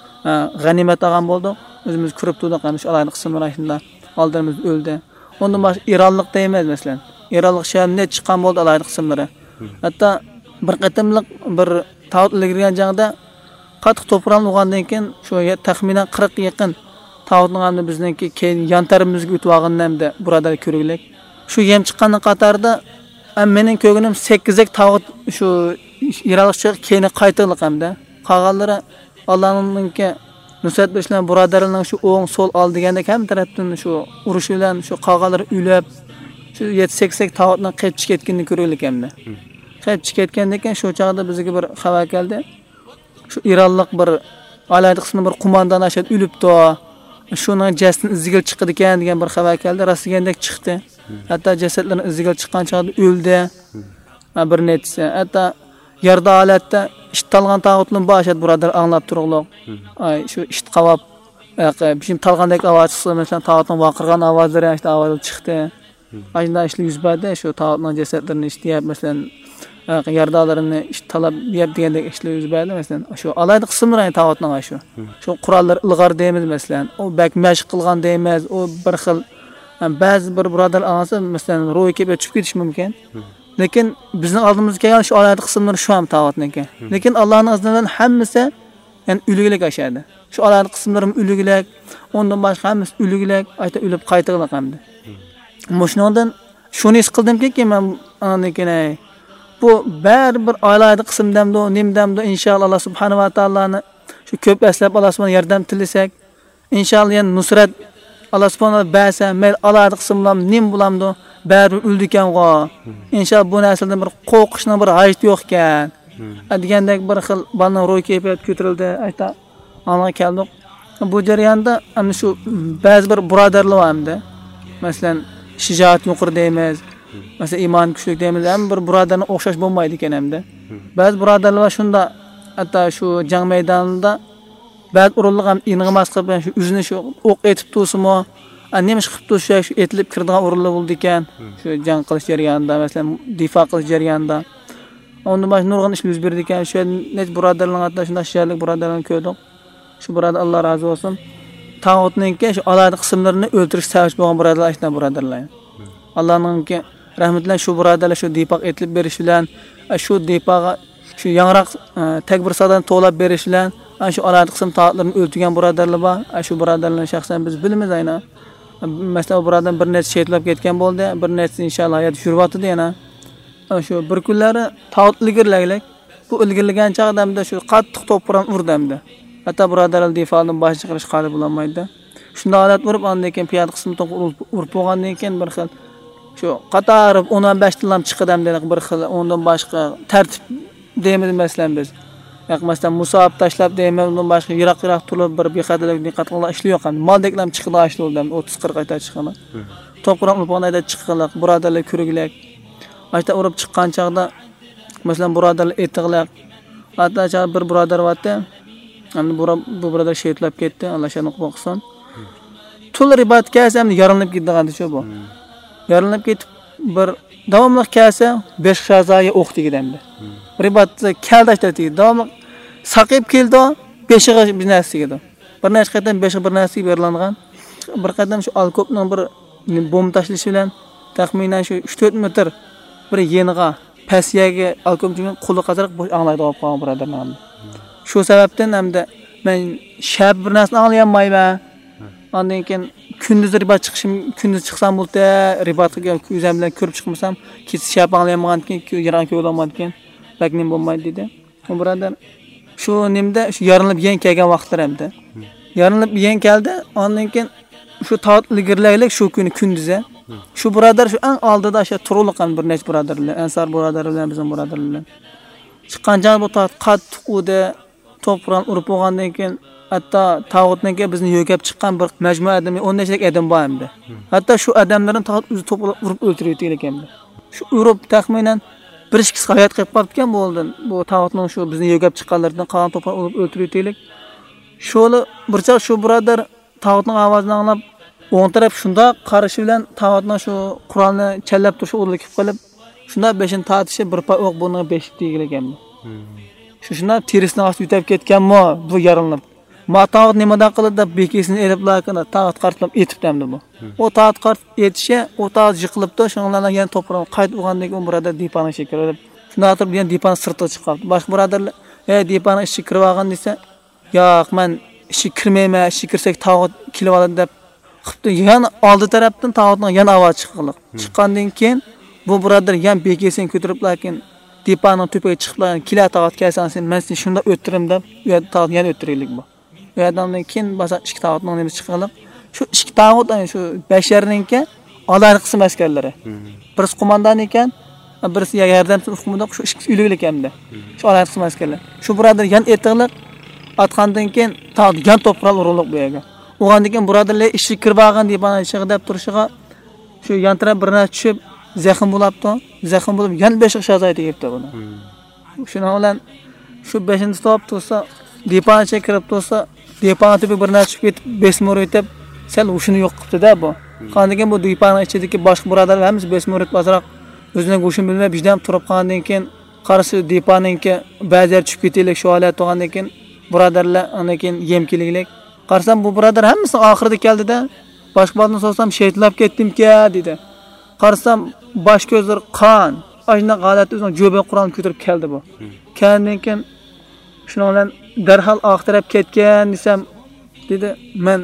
g'animat olgan bo'ldi. O'zimiz ko'rib turdik ham shu alayhi qismlar shunda oldimiz o'ldi. Undan boshqa Ironlik deymiz masalan. Ironlik shamne chiqqan bo'ldi alayhi qismlari. Hatto bir qatimliq bir tavhidga kirgan jangda qattiq to'pran o'g'andan keyin shu taxminan 40 yaqin tavhidning hamda bizningki keyin yon tarafimizga o'tib olganda birodar ko'raylik. Shu yem chiqqanning qatorida mening ko'nglim 8 tavhid shu Iroqcha keyin qaytiliq hamda qolganlari Allohningki nusrat bilan birodarlarning shu o'ng so'l ol deganda ham tarafdan shu urush bilan shu qolganlar uylab shu 7-8 tavhidning qaytib ketganini ko'raylik hamda. Qaytib ketgandan keyin shu chaqda bizga bir xabar keldi. Shu Ironlik bir alayhi qismning bir qo'mondoni ashad o'libdi. Shuni jasadini izga chiqdi ekan degan bir xabar keldi. Rastgandek chiqdi. Hatto jasadlarni izga chiqqan chaqda o'ldi. Bir netsa. Hatto yarda holatda ishtalgan tağutning boshad birodar anglab turug'liq. Ay shu isht qavab bizim talgandek ovoz chiqsa, masalan tağutning vaqirgan ovozlari ashta ovoz chiqdi. Ayna ishli yuz berdi. Shu tağutning jasadlarini ishtiyab masalan yardalarini talab yeb degandek ishlar yuz berdi masalan. Shu alayda qismlari tağutning shu. Shu qurollar ilg'or deymiz masalan. O bak mashq qilgan deymiz. O bir xil ba'zi bir birodar anasa masalan ro'yga o'tib ketish mumkin. Lekin bizning oldimizga kelgan shu alayda qismlar shu ham tağutniki. Lekin Allohning iznidan hammasi yani ülügülek aşağıda. Şu alayda qismlarim ülügülek, ondan başqa hammasi ülügülek, ayta ölüp qaytırlıq hamdi. Moşundan şunu his qildimki men anekene bu bir alayda qismdamda, nimdamda inşallah Allah subhanahu va taolani şu köp eslab Allah subhanahu yordam tilasak, inşallah yani nusrat Allah subhanahu ba'sa men alayda qismlam nim bulamdı, bir öldüken go. İnşallah bu nasldan bir qo'rqishning bir hayit yo'q ekan. Degandek bir xil bana ro'y kayfiyat ko'tarildi. Ayta ana keldik. Bu jarayonda ana shu ba'zi bir birodarlar var hamda. Masalan, shijoat yuqori deymiz. Masalan, iymon kuchli deymiz. Ham bir birodarni o'xshash bo'lmaydi ekan hamda. Ba'zi birodarlar var shunda hatta shu jang maydonida ba'zi urunliq ham inig'mas qilib shu o'zini shu o'q etib tursinmi, nima ish qilib tursa shu etilib kirdigan urunlar bo'ldi ekan. Shu jang qilish jarayonida, masalan, difo qilish jarayonida. Ondan başka nurg'un ish yuz berdi ekan. Shu nech birodarlar hatta shunday shijoatli birodarlarni ko'rdik. Shu birodar Alloh razı olsun. Tağutninki shu alayda qismlarini o'ldirish sabab bo'lgan birodarlar ashna birodarlar. Allohninki rahmatlar shu birodarlar shu dipoq etilib berish bilan, shu dipoqqa shu yangroq takbir sadan to'lab berish bilan, shu alayda qism tağutlarni o'ltirgan birodarlar bor. Shu birodarlarni shaxsan biz bilamiz ayna. Masalan, birodar bir necha shetlab ketgan bo'ldi, bir necha inshaalloh hayot yuryapti yana. Shu bir kunlari tağut ilgirlaylik. Bu ilgirlagan chaqdamda shu qattiq to'pran urdamda. Hatta birodarlar difolni bosh chiqarish qali bo'lmaydi. Shunda holat urib ondan keyin piyod qismi to'q urib bo'lgandan keyin bir xil shu qatarib 15 tillam chiqadam dedik bir xil undan boshqa tartib deymiz masalan biz. Yo'q masalan musoab tashlab deymiz undan boshqa yiroq-yiroq turib bir bexatarlik diqqat qilib ishli yo'q. Maldeklam chiqdi ashlo'ldam 30-40 qayta chiqqan. To'pqo'raq urib chiqqanlar birodarlar kuruglar. Ayta urib chiqqan chaqda masalan birodarlar etiqlar. Hatta bir birodar vardı. Endi bu birodar shetlab ketdi. Alloh shuni qilsin. Tul ribat kasam yarinib ketdi shu bu. Yarinib ketib bir davomli kasa 5 shazoga o'q tegdimdi. Ribatda kaldashdi. Davomli saqib keldi, 5 bir narsa tegdi. Bir narsa qaydan 5 bir narsa berilgan. Bir qadam shu alkopning bir bomba tashlashi bilan taxminan shu 3-4 metr bir yeniga pasiyaga alkopning qo'li qazarib bo'sh anglaydi olib qolgan birodarman. Shu sababdan hamda men shab bir narsani anglayolmayman. Ondan keyin kunduz ribat chiqishim, kunduz chiqsam bo'lsa, ribatga ko'zim bilan ko'rib chiqmasam, kech shab anglayolmagan keyin yaran ko'rolmagan keyin baknim bo'lmaydi dedi. Bu birodar shu nimda shu yarinib yen kelgan vaqtlar hamda. Yarinib yen keldi, ondan keyin shu totligirlaylik shu kuni kunduza. Shu birodar shu eng oldida shu turliqan bir nech birodarlar, ansar birodarlar, bizning birodarlar. Chiqqan joy bu qattiq udi to'pran urib bo'lgandan keyin hatta tağutniki bizni yo'gab chiqqan bir majmua odam 10 nechalik odam bor hamda. Hatta shu odamlarni tağut o'zi to'plab urib o'ltirib ekan. Shu urib taxminan 1-2 kishi hayot qilib qolgan bo'ldi. Bu tağutning shu bizni yo'gab chiqqanlardan qon to'plab urib o'ltirib edik. Shuni bircha shu birodar tağutning ovozini anglab o'ng taraf shunda qarishi bilan tağutning shu Qur'onni challab turishi o'rlikib qolib, shunda 5ni tortishi bir pa o'q buni 5 tegilgan. Shunda terisini ostib yutab ketganmi bu yarinib. Ma tağut nimada qildi deb bekesini eliblarkana tağut qartlab etibdi bu. O tağut qart etishi, o tağut yiqilibdi, shunlardan yana to'pram qayt bo'lgandan keyin birodar dipani shekilib, shunda o'tirib yana dipani sirtiga chiqardi. Boshqa birodarlar, dipani ichi kirib olgan desa, yo'q, men ichi kirmayman, ichi kirsak tağut kelib oladi deb qilibdi. Yana oldi tarafdan tağutning yana ovoz chiqqan. Chiqqandan keyin bu birodar yana bekesini ko'tarib lakin dipani to'piga chiqiblar, kila tağut kelsansen men seni shunda o'ttirim deb, u yerda tağut yana o'ttiraylik bu. Bu yerdan keyin basa 2 tağutning nima chiqilib, shu 2 tağut shu Basharninki alayli qism askarlari. Birisi qo'mondan ekan, birisi yordamchi hukumda shu 2 uylik ekan-da. Shu alayli qism askarlar. Shu birodar yan etiqliq atqandan keyin tağut yan to'pral uruliq bu yerga. O'gandan keyin birodarlar ishi kirib olgan deb ana chig'dab turishiga shu yan taraf bir narsa tushib zaxm bo'libdi. Zaxm bo'lib yan 5 shazoy tegibdi buni. Shuna bilan shu 5-ni stop tursa, depancha kirib tursa, depancha bir narsa tushib ketib, besmor etib, sal ushini yo'q qilibdi-da bu. Qandan bu depanning ichidagi boshqa birodarlar hamma besmor etib azroq o'zining go'shin bilmay bijdam turib qolgandan keyin qarasi depaningki ba'zilar tushib ketaylik shu holat bo'lgandan keyin birodarlar undan keyin yem keliglik. Qarsam bu birodar hammasi oxirida keldi-da, boshqa birodni so'rasam shetlab ketdim-ki dedi. Qarsam bosh ko'zlar qon, ajna holatda o'zini jo'ba Qur'on ko'tarib keldi bu. Kelgandan keyin shuni bilan darhol oq taraf ketgan desam dedi, men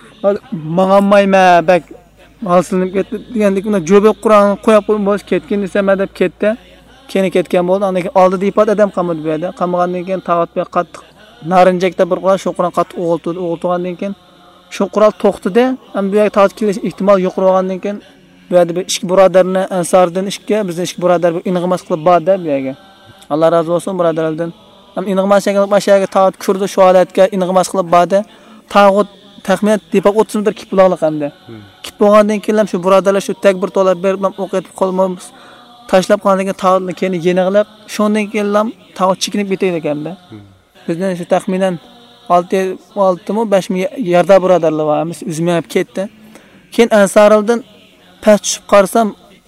mang'anmayman, bak halsinib ketdi degandek uni jo'ba Qur'on qo'yib bo'sh ketgan desam deb ketdi. Keyin ketgan bo'ldi. Undan keyin oldi depot odam qamadi bu yerda. Qamagandan keyin tağut bilan qattiq narinjakda bir Qur'on, shu Qur'on qattiq o'g'iltirgandan keyin shu Qur'on to'xtadi. Ham bu yerga tağut kelish ehtimol yo'q bo'lgandan keyin bu yerda bir ikki birodarni ansardan ishga, bizning ikki birodar bir inig'mas qilib bordi bu yerga. Alloh razı olsun birodarlardan. Ham inig'mas qilib başaga tağut kurdi shu holatga inig'mas qilib bordi. tağut taxminan tepa 30 metr kip bulaqliq hamda. Kip bo'lgandan keyin shu birodarlar shu takbir to'lab berib o'qitib qolmamiz. Tashlab qolgan tağutni keyin yenig'lab, shundan keyin tağut chikinib ketadi ekanda. Bizdan shu taxminan 6 mi 5 mi yarda birodarlar var. Biz üzmeyip ketdi. Keyin Ansarildan past tushib qarsam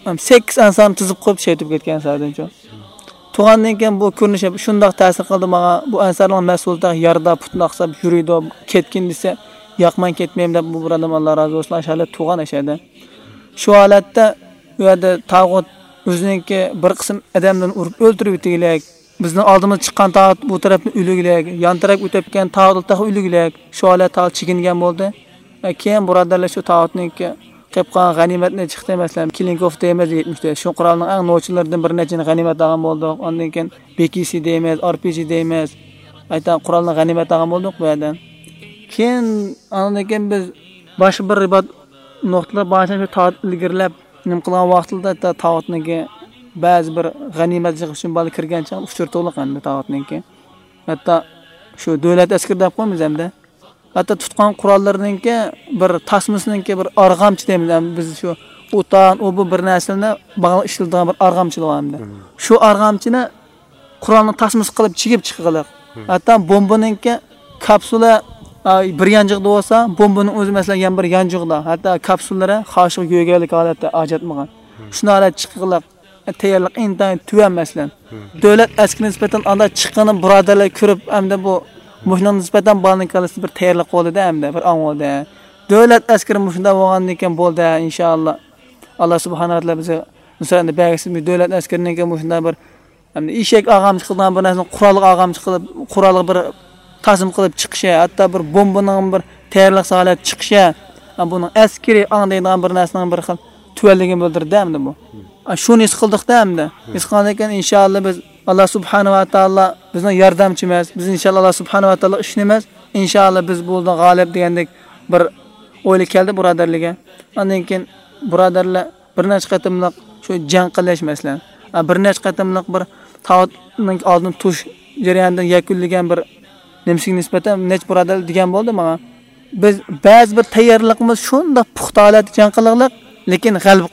8 ansarni tizib qo'yib shaytib ketgan Ansardan. Tug'andan keyin bu ko'rinish shundoq ta'sir qildi menga. Bu Ansarning mas'ulda yarda putni hisob yuriydi, ketkin desa, yoqman ketmayman deb bu birodam Alloh rozi bo'lsin, inshaalloh tug'an ashada. Shu holatda u yerda tağut o'ziniki bir qism odamdan urib o'ldirib o'tgilak. Bizning oldimizga chiqqan tağut bu tarafni uligilak, yon taraf o'tibgan tağut taq uligilak. Shu holat tağut chigingan bo'ldi. Keyin birodarlar shu tağutniki qilgan g'animatni chiqdi masalan Kilinkov deymiz 70 shu qurolning eng nochilaridan bir nechini g'animat olgan bo'ldik. Ondan keyin BKC deymiz, RPG deymiz. Aytan qurolni g'animat olgan bo'ldik bu yerdan. Keyin ondan keyin biz boshqa bir ribat nuqtalar boshqa shu tağut ilgirlab nim qilgan vaqtida tağutniki ba'zi bir g'animat yig'ish uchun bali kirgancha uchirto'liq endi tağutniki. Hatto shu davlat askar deb qo'ymiz hamda. Hatta tutgan qurollarninki bir tasmisninki bir arg'amchi deymiz. Biz shu o'tan o bu bir narsalarni bog'lab ishiladigan bir arg'amchilik hamda. Shu arg'amchini qurolni tasmis qilib chigib chiqilib. Hatta bombaninki kapsula bir yanjiqda bo'lsa, bombaning o'zi masalan yan bir yanjiqda. Hatta kapsullari xoshiq yo'galik holatda ajatmagan. Shuni holat chiqilib tayyorlik intayin tuvan masalan. Davlat askari nisbatan anda chiqqani birodarlar ko'rib hamda bu mushundan nisbatan balning kalasi bir tayyorlik bo'ldi hamda bir angolda. Davlat askari mushunda bo'lgandan keyin bo'ldi inshaalloh. Alloh subhanahu va taolo bizga nusratni bersin. Davlat askarining keyin mushunda bir hamda eshak og'amchi qilgan bir narsani qurolli og'amchi qilib, qurolli bir taslim qilib chiqishi, hatto bir bombaning bir tayyorlik holat chiqishi, buning askari anglaydigan bir narsaning bir xil tuvalligini bildirdi hamda bu. Shuni his qildik-da hamda. His qilgan ekan inshaalloh biz Alloh subhanahu va taolo bizning yordamchimiz. Biz inshaalloh Alloh subhanahu va taolo ishimiz. Inshaalloh biz bo'ldi g'olib degandek bir o'ylik keldi birodarlarga. Ondan keyin birodarlar bir necha qatimliq shu jang qilish masalan, bir necha qatimliq bir tağutning oldin tush jarayonidan yakunlagan bir nimsiga nisbatan necha birodarlar degan bo'ldi menga. Biz ba'zi bir tayyorligimiz shunda puxta holatda jang qilganlik, lekin g'alab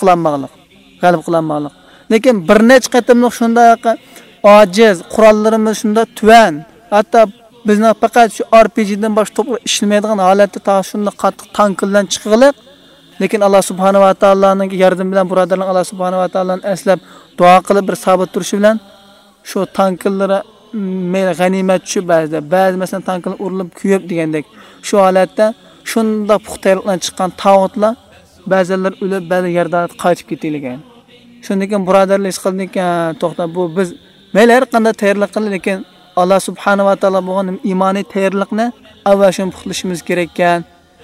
qilinmoqlik. Lekin bir necha qatimliq shunda ojiz qurollarimiz shunda tuvan. Hatto bizning faqat shu RPGdan bosh to'g'ri ishlamaydigan holatda ta shunda qattiq tanklardan chiqilib, lekin Alloh subhanahu va taoloning yordami bilan birodarlar Alloh subhanahu va taolani eslab duo qilib bir sabit turishi bilan shu tanklar meni g'animat tushib ba'zi masalan tanklar urilib kuyib degandek shu holatda shunda puxtalikdan chiqqan tağutlar ba'zilar o'lib, ba'zi yerda qaytib ketgan. Shundan keyin birodarlar his qildik ekan, to'xta bu biz mayli har qanday tayyorlik qildik, lekin Alloh subhanahu va taolo bo'lgan iymoniy tayyorlikni avval shuni puxtlashimiz kerak ekan.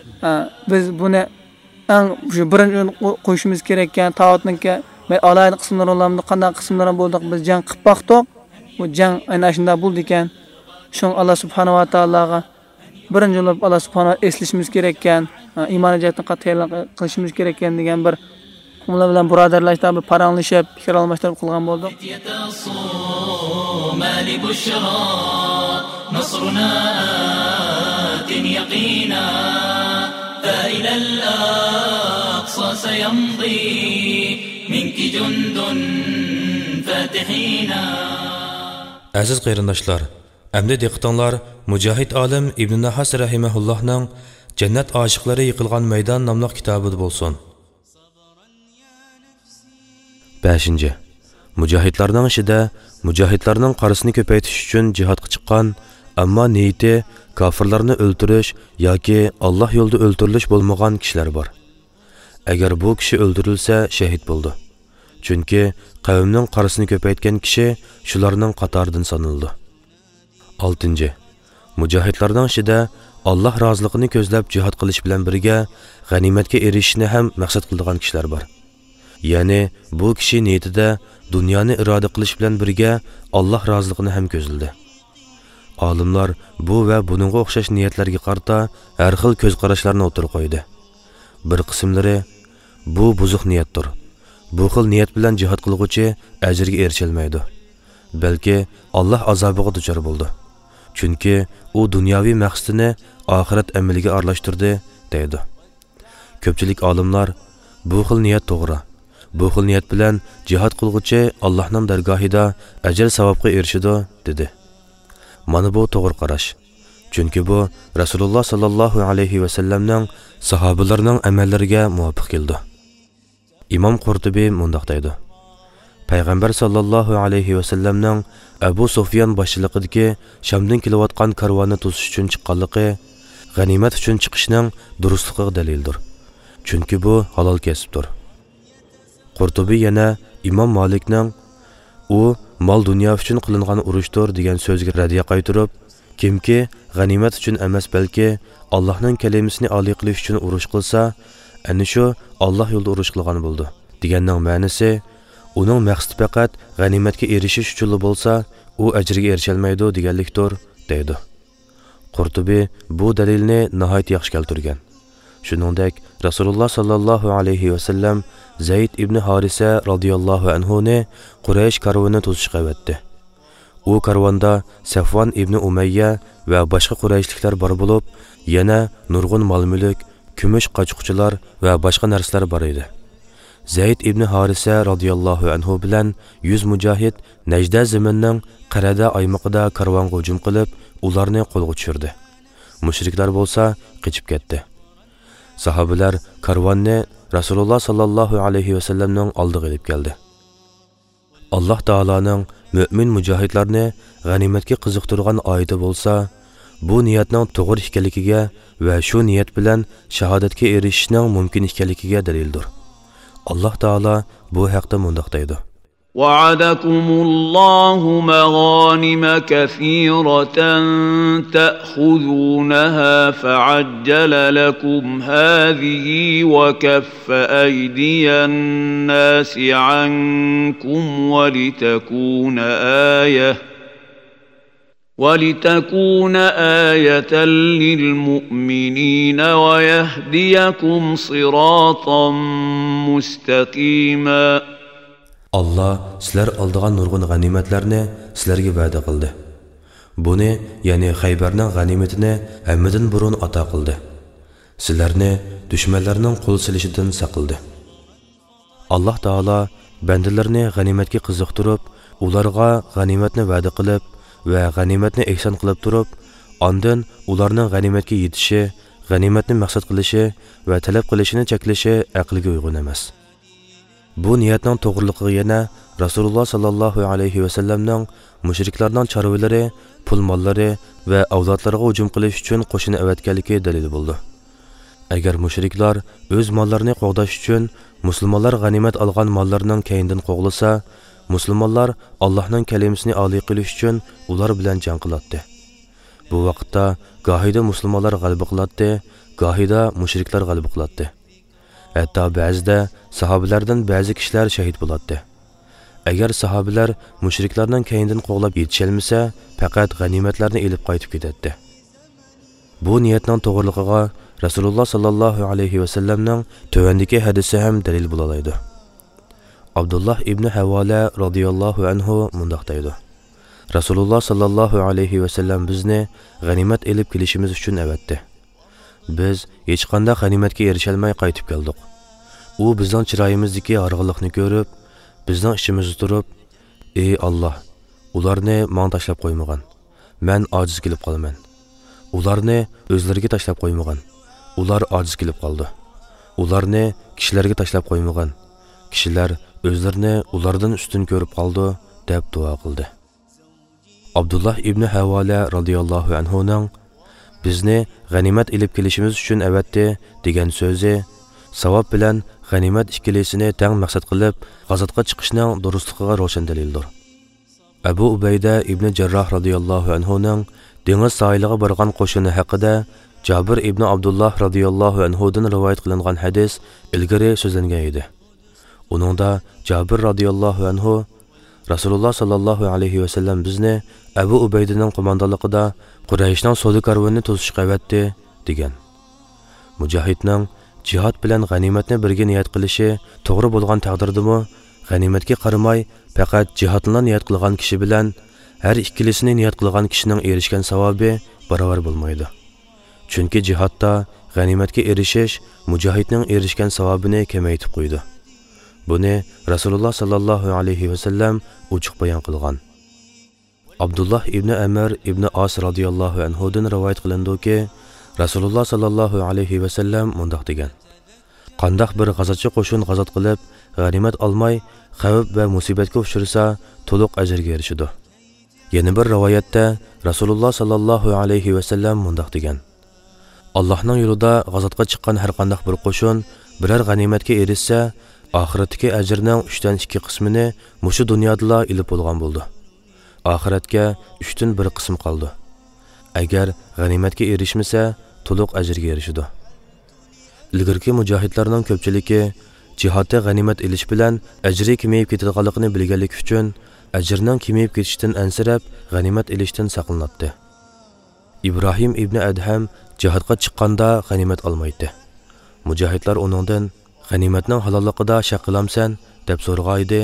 Biz buni eng shu birinchi qo'yishimiz kerak ekan. Tağutningki men alayni qismlar olamda qanday qismlar bo'ldik, biz jang qilib baqdik. Bu jang aynan shunda bo'ldi ekan. Shun Alloh subhanahu va taologa birinchi bo'lib Alloh subhanahu eslashimiz kerak ekan. Iymoniy jihatdan tayyorlik qilishimiz kerak ekan degan bir ular bilan birodarlashib, paranglashib, fikr almashtirib qilgan bo'ldik. نصرنا آت يقينا فإلى الأقصى سيمضي منك جند فاتحين. Aziz qarindoshlar, endi diqqatinglar Mujohid olim Ibn Nahas rahimahullohning Jannat oshiqlari yiqilgan maydon nomli kitobida bo'lsin. 5. Mujohidlarning ishida mujohidlarning qarasini ko'paytirish uchun jihodga chiqqan, ammo niyati kofirlarni o'ldirish yoki Alloh yo'lida o'ldirilish bo'lmagan kishilar bor. Agar bu kishi o'ldirilsa, shahid bo'ldi. Chunki qavmning qarasini ko'paytgan kishi shularning qatoridan sanaldi. 6. Mujohidlarning ishida Alloh roziligini ko'zlab jihad qilish bilan birga g'animatga erishishni ham maqsad qilgan kishilar bor. Ya'ni bu kishi niyatida dunyoni iroda qilish bilan birga Alloh roziligini ham ko'zladi. Olimlar bu va buningga o'xshash niyatlarga qarata har xil ko'z qarashlarni o'tirib qo'ydi. Bir qismlari bu buzuq niyatdir. Bu xil niyat bilan jihad qilguvchi ajrga erisha olmaydi. Balki Alloh azobiga duchor bo'ldi. chunki u dunyoviy maqsadini oxirat amaliga aralashtirdi deydi. Ko'pchilik olimlar bu xil niyat to'g'ri. Bu xil niyat bilan jihad qilguvchi Allohning dargohida ajr savobga erishadi dedi. Mana bu to'g'ri qarash. Chunki bu Rasululloh sallallohu alayhi va sallamning sahobalarining amallariga muvofiq keldi. Imom Qurtubiy mundaq deydi: Payg'ambar sallallohu alayhi va sallamning Abu Sufyan boshchiligidagi Shamdan kelayotgan karvonni to'sish uchun chiqqanligi g'animat uchun chiqishning durustligiga dalildir. Chunki bu halol kasbdir. Qurtubiy yana Imom Malikning u mol dunyo uchun qilingan urushdir degan so'ziga radiya qaytarib, kimki g'animat uchun emas balki Allohning kalimasini oliy qilish uchun urush qilsa, ana shu Alloh yo'lida urush qilgan bo'ldi. Deganning ma'nosi, uning maqsadi faqat g'animatga erishish uchun bo'lsa, u ajriga erisha olmaydi deganlikdir, deydi. Qurtubiy bu dalilni nihoyat yaxshi keltirgan. Shuningdek, Rasululloh sallallohu alayhi va sallam Zayd ibn Harisa radhiyallohu anhu ni Quraysh karvonini to'sishga avatdi. U karvonda Safvan ibn Umayya va boshqa Qurayshliklar bor bo'lib, yana nurg'un mol-mulk, kumush qochquchilar va boshqa narsalar bor edi. Zayd ibn Harisa radhiyallohu anhu bilan 100 mujohid Najda zaminning Qarada aymog'ida karvonga hujum qilib, ularni qo'lga tushirdi. Mushriklar bo'lsa qochib ketdi. Sahobalar karvonni Rasululloh sallallohu alayhi va sallamning oldiga olib keldi. Alloh taolaning mu'min mujohidlarni g'animatga qiziqtirgan oyati bo'lsa, bu niyatning to'g'ri ekanligiga va shu niyat bilan shahodatga erishishning mumkin ekanligiga dalildir. Alloh taolo bu haqda mundaq deydi: وعدكم الله مغانم كثيرة تأخذونها فعجل لكم هذه وكف أيدي الناس عنكم ولتكون آية للمؤمنين ويهديكم صراطا مستقيما. Allah sizlar oldigan nurg'un g'animatlarni sizlarga va'da qildi. Buni, ya'ni Xaybarning g'animatini hammadan burun ato qildi. Sizlarni dushmanlarning qo'l silishidan saqladi. Alloh taolo bandalarni g'animatga qiziqtirib, ularga g'animatni va'da qilib va g'animatni ehson qilib turib, ondan ularning g'animatga yetishi, g'animatni maqsad qilishi va talab qilishini cheklashi aqlga uyg'un emas. Bu niyatning to'g'riligiga yana Rasululloh sallallohu alayhi va sallamning mushriklarning chorvalari, pul mollari va avlodlariga hujum qilish uchun qo'shin avatganligi dalil bo'ldi. Agar mushriklar o'z mollarini qo'g'dash uchun musulmonlar g'animat olgan mollarining keyindan qo'g'lasa, musulmonlar Allohning kalimasini oliy qilish uchun ular bilan jang qiladi. Bu vaqtda gohida musulmonlar g'alaba qiladi, gohida mushriklar g'alaba qiladi. Hatto ba'zida sahobalardan ba'zi kishilar shahid bo'ladi. Agar sahobalar mushriklarning keyindan qo'g'lab yetisholmasa, faqat g'animatlarni elib qaytib ketadi. Bu niyatning to'g'riligiga Rasululloh sallallohu alayhi va sallamning tövandagi hadisi ham dalil bo'la oladi. Abdullah ibn Havala radhiyallohu anhu mundaq deydi: Rasululloh sallallohu alayhi va sallam bizni g'animat elib kelishimiz uchun avatdi. Biz hech qanday g'animatga erisha olmay qaytib keldik. U bizning chiroyimizdagi yorug'likni ko'rib, bizning ichimizda turib, "Ey Alloh, ularni menga tashlab qo'ymagan. Men ojiz kelib qolaman. Ularni o'zlariga tashlab qo'ymagan. Ular ojiz kelib qoldi. Ularni kishilarga tashlab qo'ymagan. Kishilar o'zlarini ulardan ustun ko'rib qoldi" deb duo qildi. Abdullah ibn Havala radhiyallohu anhu nang bizni g'animat ilib kelishimiz uchun avatdi degan so'zi savob bilan g'animat ikkilisini tang maqsad qilib g'azotga chiqishning durustligiga ro'shan dalildir. Abu Ubayda ibn Jarroh radhiyallohu anhu nang dengiz sohiliga borgan qo'shini haqida Jabir ibn Abdullah radhiyallohu anhu dan rivoyat qilingan hadis ilgari so'zlangan edi. Uningda Jabir radhiyallohu anhu Rasululloh sallallohu alayhi va sallam bizni Abu Ubaydaning qo'mondonligida Qurayshning savdo karvonini to'sishga avatdi degan. Mujohidning jihad bilan g'animatni birga niyat qilishi to'g'ri bo'lgan taqdirdami, g'animatga qaramay faqat jihadni niyat qilgan kishi bilan har ikkilisini niyat qilgan kishining erishgan savobi barobar bo'lmaydi. Chunki jihodda g'animatga erishish mujohidning erishgan savobini kamaytib qo'ydi. Buni Rasululloh sallallohu alayhi va sallam ochiq bayon qilgan. Abdullah ibn Amr ibn As radhiyallohu anhudan rivoyat qilindiki, Rasululloh sallallohu alayhi va sallam mundaq degan: Qandaq bir g'azotchi qo'shin g'azot qilib, g'animat olmay, xavf va musibatga uchrasa, to'liq ajrga erishadi. Yana bir rivoyatda Rasululloh sallallohu alayhi va sallam mundaq degan: Allohning yo'lida g'azotga chiqqan har qanday bir qo'shin biror g'animatga erishsa, oxiratdagi ajrning 3dan 2 qismini mushu dunyoda ilib bo'lgan bo'ldi. Oxiratga 3dan 1 qism qoldi. Agar g'animatga erishmasa, to'liq ajrga erishadi. Ilgirki mujohidlarning ko'pchiligi jihodda g'animat elish bilan ajri kamayib ketadiganligini bilganlik uchun ajrning kamayib ketishidan ansirab g'animat elishdan saqlanadi. İbrahim ibn Adham jihodga chiqqanda g'animat olmaydi. Mujohidlar uningdan g'animatning halolligida shak qilamsan deb so'ragaydi.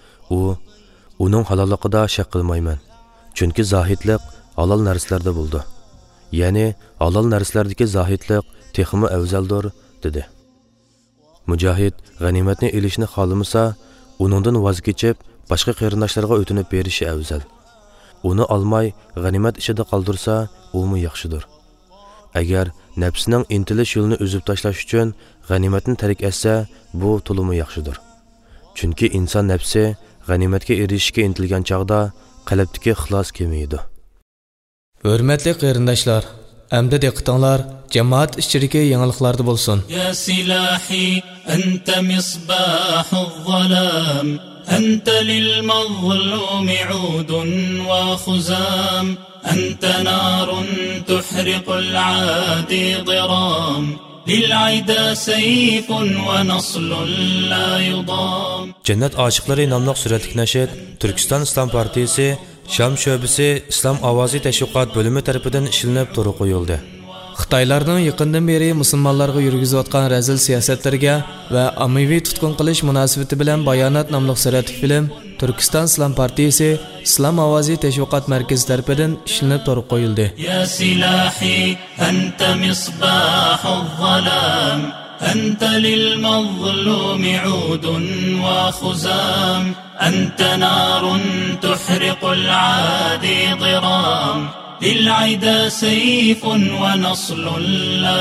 Uning halolligida shak qilmayman. Chunki zohidlik halol narsalarda bo'ldi. Ya'ni halol narsalardagi zohidlik texmi afzaldir dedi. Mujohid g'animatni elishni xohlamasa, uningdan voz kechib boshqa qarindoshlarga o'tinib berishi afzal. Uni olmay g'animat ishida qoldirsa, u yaxshidir. Agar nafsining intilish yo'lini uzib tashlash uchun g'animatni tark etsa, bu to'limi yaxshidir. Chunki inson nafsi g'animatga erishishga intilgan chaqda qalbdagi ixlos kelmaydi. Hurmatli qarindoshlar, Əmdə diqqətinizlər cemaat içindəki yangiliklarda bolsun. Ya silahi anta misbahul zalam anta lil mazlum udun wa khuzam anta narun tuhriqul adi diram lil'ida sayfun wa naslun la yudam. Jannat aşıqları namlı suratlik nəşid Türkistan İslam Partiyası Şam şöbisi İslam Avazi Təşviqat bölümü tərəfindən işlənib turu qoyuldu. Xitaylarning yaqindan beri musulmonlarga yurgizayotgan razil siyosatlarga va ommaviy tutqun qilish munosabati bilan Bayonot nomli suratlik film Turkiston Islom Partiyasi Islom Avazi Tashviqot markazi tarafidan ishlanib turu qo'yildi. Ya silahi anta misbahul zalam anta lil mazlum udun wa khuzam anta narun tuhriqul adi diram للعدا سيف ونصل لا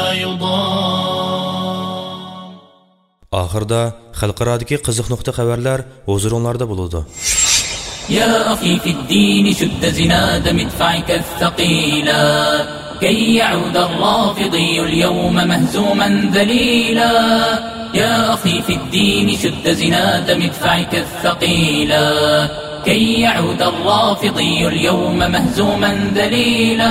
يضام. آخردا خلقرادaki qiziq nuqta xabarlar huzurunlarda bo'ladi. يا أخي في الدين شد زناد مدفعك الثقيلا كي يعود الرافضي اليوم مهزوما ذليلا. يا أخي في الدين شد زناد مدفعك الثقيلا كي يعود الرافضي اليوم مهزوما ذليلا.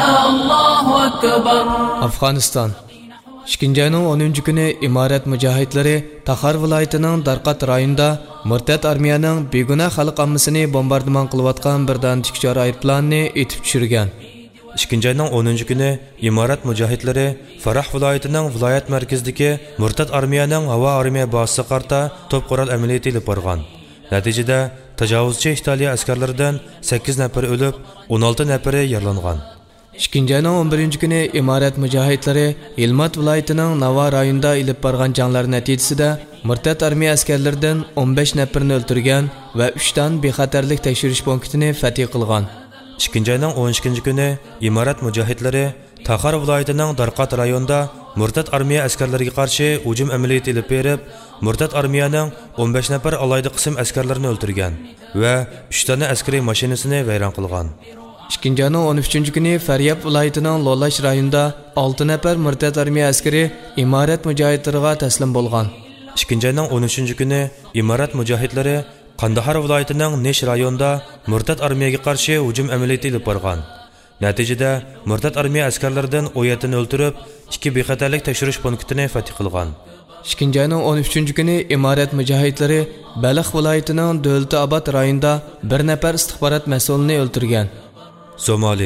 الله أكبر. Afg'oniston 2-ayning 10-kuni imorat mujohidlari Taxar viloyatining Darqat rayonida murtad armiyaning beguna xalq ommasini bombardimon qilayotgan bir dona tikchor aeroplanni etib tushirgan. 2-ayning 10-kuni imorat mujohidlari Farah viloyatining viloyat markazidagi murtad armiyaning havo armiya bazasiga qarata to'p qurol amaliyoti olib borgan. Natijada tajovuzchi Italiya askarlaridan 8 nafar o'lib, 16 nafari yaralangan. 2-ayning 11-kuni imorat mujohidlari Ilmat viloyatining Nava rayonida ilib borgan janglar natijasida murtad armiya askarlaridan 15 nafarni o'ldirgan va 3 dan bexatarlik tekshirish punktini fath qilgan. 2-ayning 12-kuni imorat mujohidlari Taxar viloyatining Darqat rayonida murtad armiya askarlariga qarshi hujum amaliyoti olib berib, murtad armiyaning 15 nafar alayda qism askarlarini o'ldirgan va 3 dona askariy mashinasini vayron qilgan. 2-ayning 13-kuni Faryab viloyatining Lolash rayonida 6 nafar murtad armiya askari imorat mujohidlariga taslim bo'lgan. 2-ayning 13-kuni imorat mujohidlari Qandahar viloyatining Nesh rayonida murtad armiyaga qarshi hujum amaliyoti olib borgan. Natijada murtad armiya askarlaridan 17 o'ldirib, 2 bexatarlik tekshirish punktini fath qilgan. 2-ayning 13-kuni imorat mujohidlari Baliq viloyatining Dövlətobod rayonida bir nafar istixborot mas'ulini o'ldirgan. Somali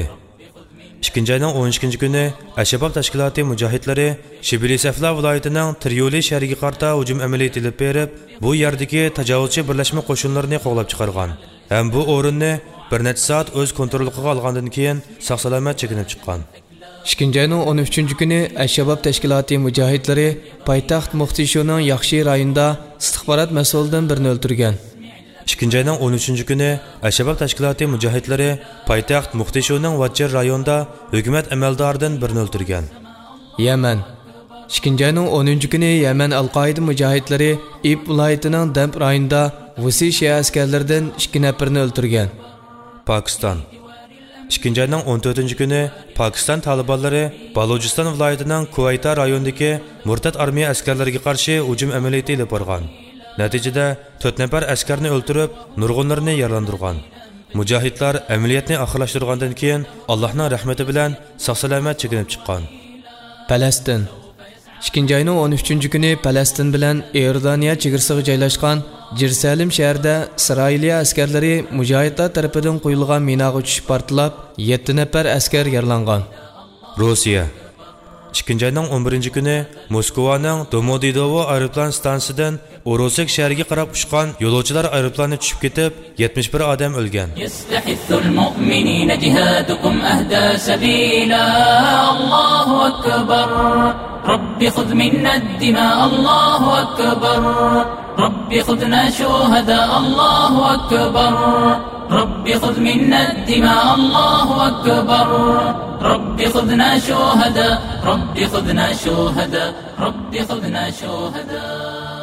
2-ayning 12-kuni Ashabab tashkiloti mujohidlari Shibli Safla viloyatining Tiryoli shahriga qarata hujum amaliyoti olib berib, bu yerdagi tajovuzchi birlashma qo'shinlarini qo'g'lab chiqargan. Ham bu o'rinni bir necha soat o'z kontroliga olgandan keyin sog'-salomat chekinib chiqqan. 2-ayning 13 kuni Ash-Shabob tashkiloti mujohidlari poytaxt Muqdishoning Yaxshi rayonida istixborot mas'ulidan birini o'ldirgan. 2-ayning 13 kuni Ash-Shabob tashkiloti mujohidlari poytaxt Muqdishoning Vajjar rayonida hukumat amaldoridan birini o'ldirgan. Yaman 2-ayning 10 kuni Yaman Al-Qoida mujohidlari Ib viloyatining Damb rayonida Vusi Shia askarlaridan 2 nafarni o'ldirgan. Pokiston 2-ayning 14 kuni Pokiston Talibanlari Balojiston viloyatining Kuvayta rayonidagi murtad armiya askarlariga qarshi hujum amaliyoti olib borgan. Natijada 4 nafar askarni o'ldirib, nurg'unlarni yaralandirgan. Mujohidlar amaliyotni oxirlashtirgandan keyin Allohning rahmati bilan sog'-salomat chekinib chiqqan. Falastin 2-ayning 13 kuni Falastin bilan Iordaniya chegarasiga joylashgan Jerusalem shahrida Isroiliya askarlari mujohidlar tarafidan qo'yilgan minaga tushib portlab, 7 nafar askar yaralangan. Rossiya 2-ayning 11 kuni Moskvaning Domodedovo aeroplan stansiyasidan Orosek shahriga qarab uchgan yo'lovchilar aeroplani tushib ketib, 71 odam o'lgan. Yastahithul mu'minina jihadukum ahda sabila. Allohu akbar. Robbi khudh minna ad-dima. Allohu akbar. Robbi khudhna shuhada. Allohu akbar. Robbi khudh minna ad-dima. Allohu akbar. Robbi khudhna shuhada. Robbi khudhna shuhada. Robbi khudhna shuhada.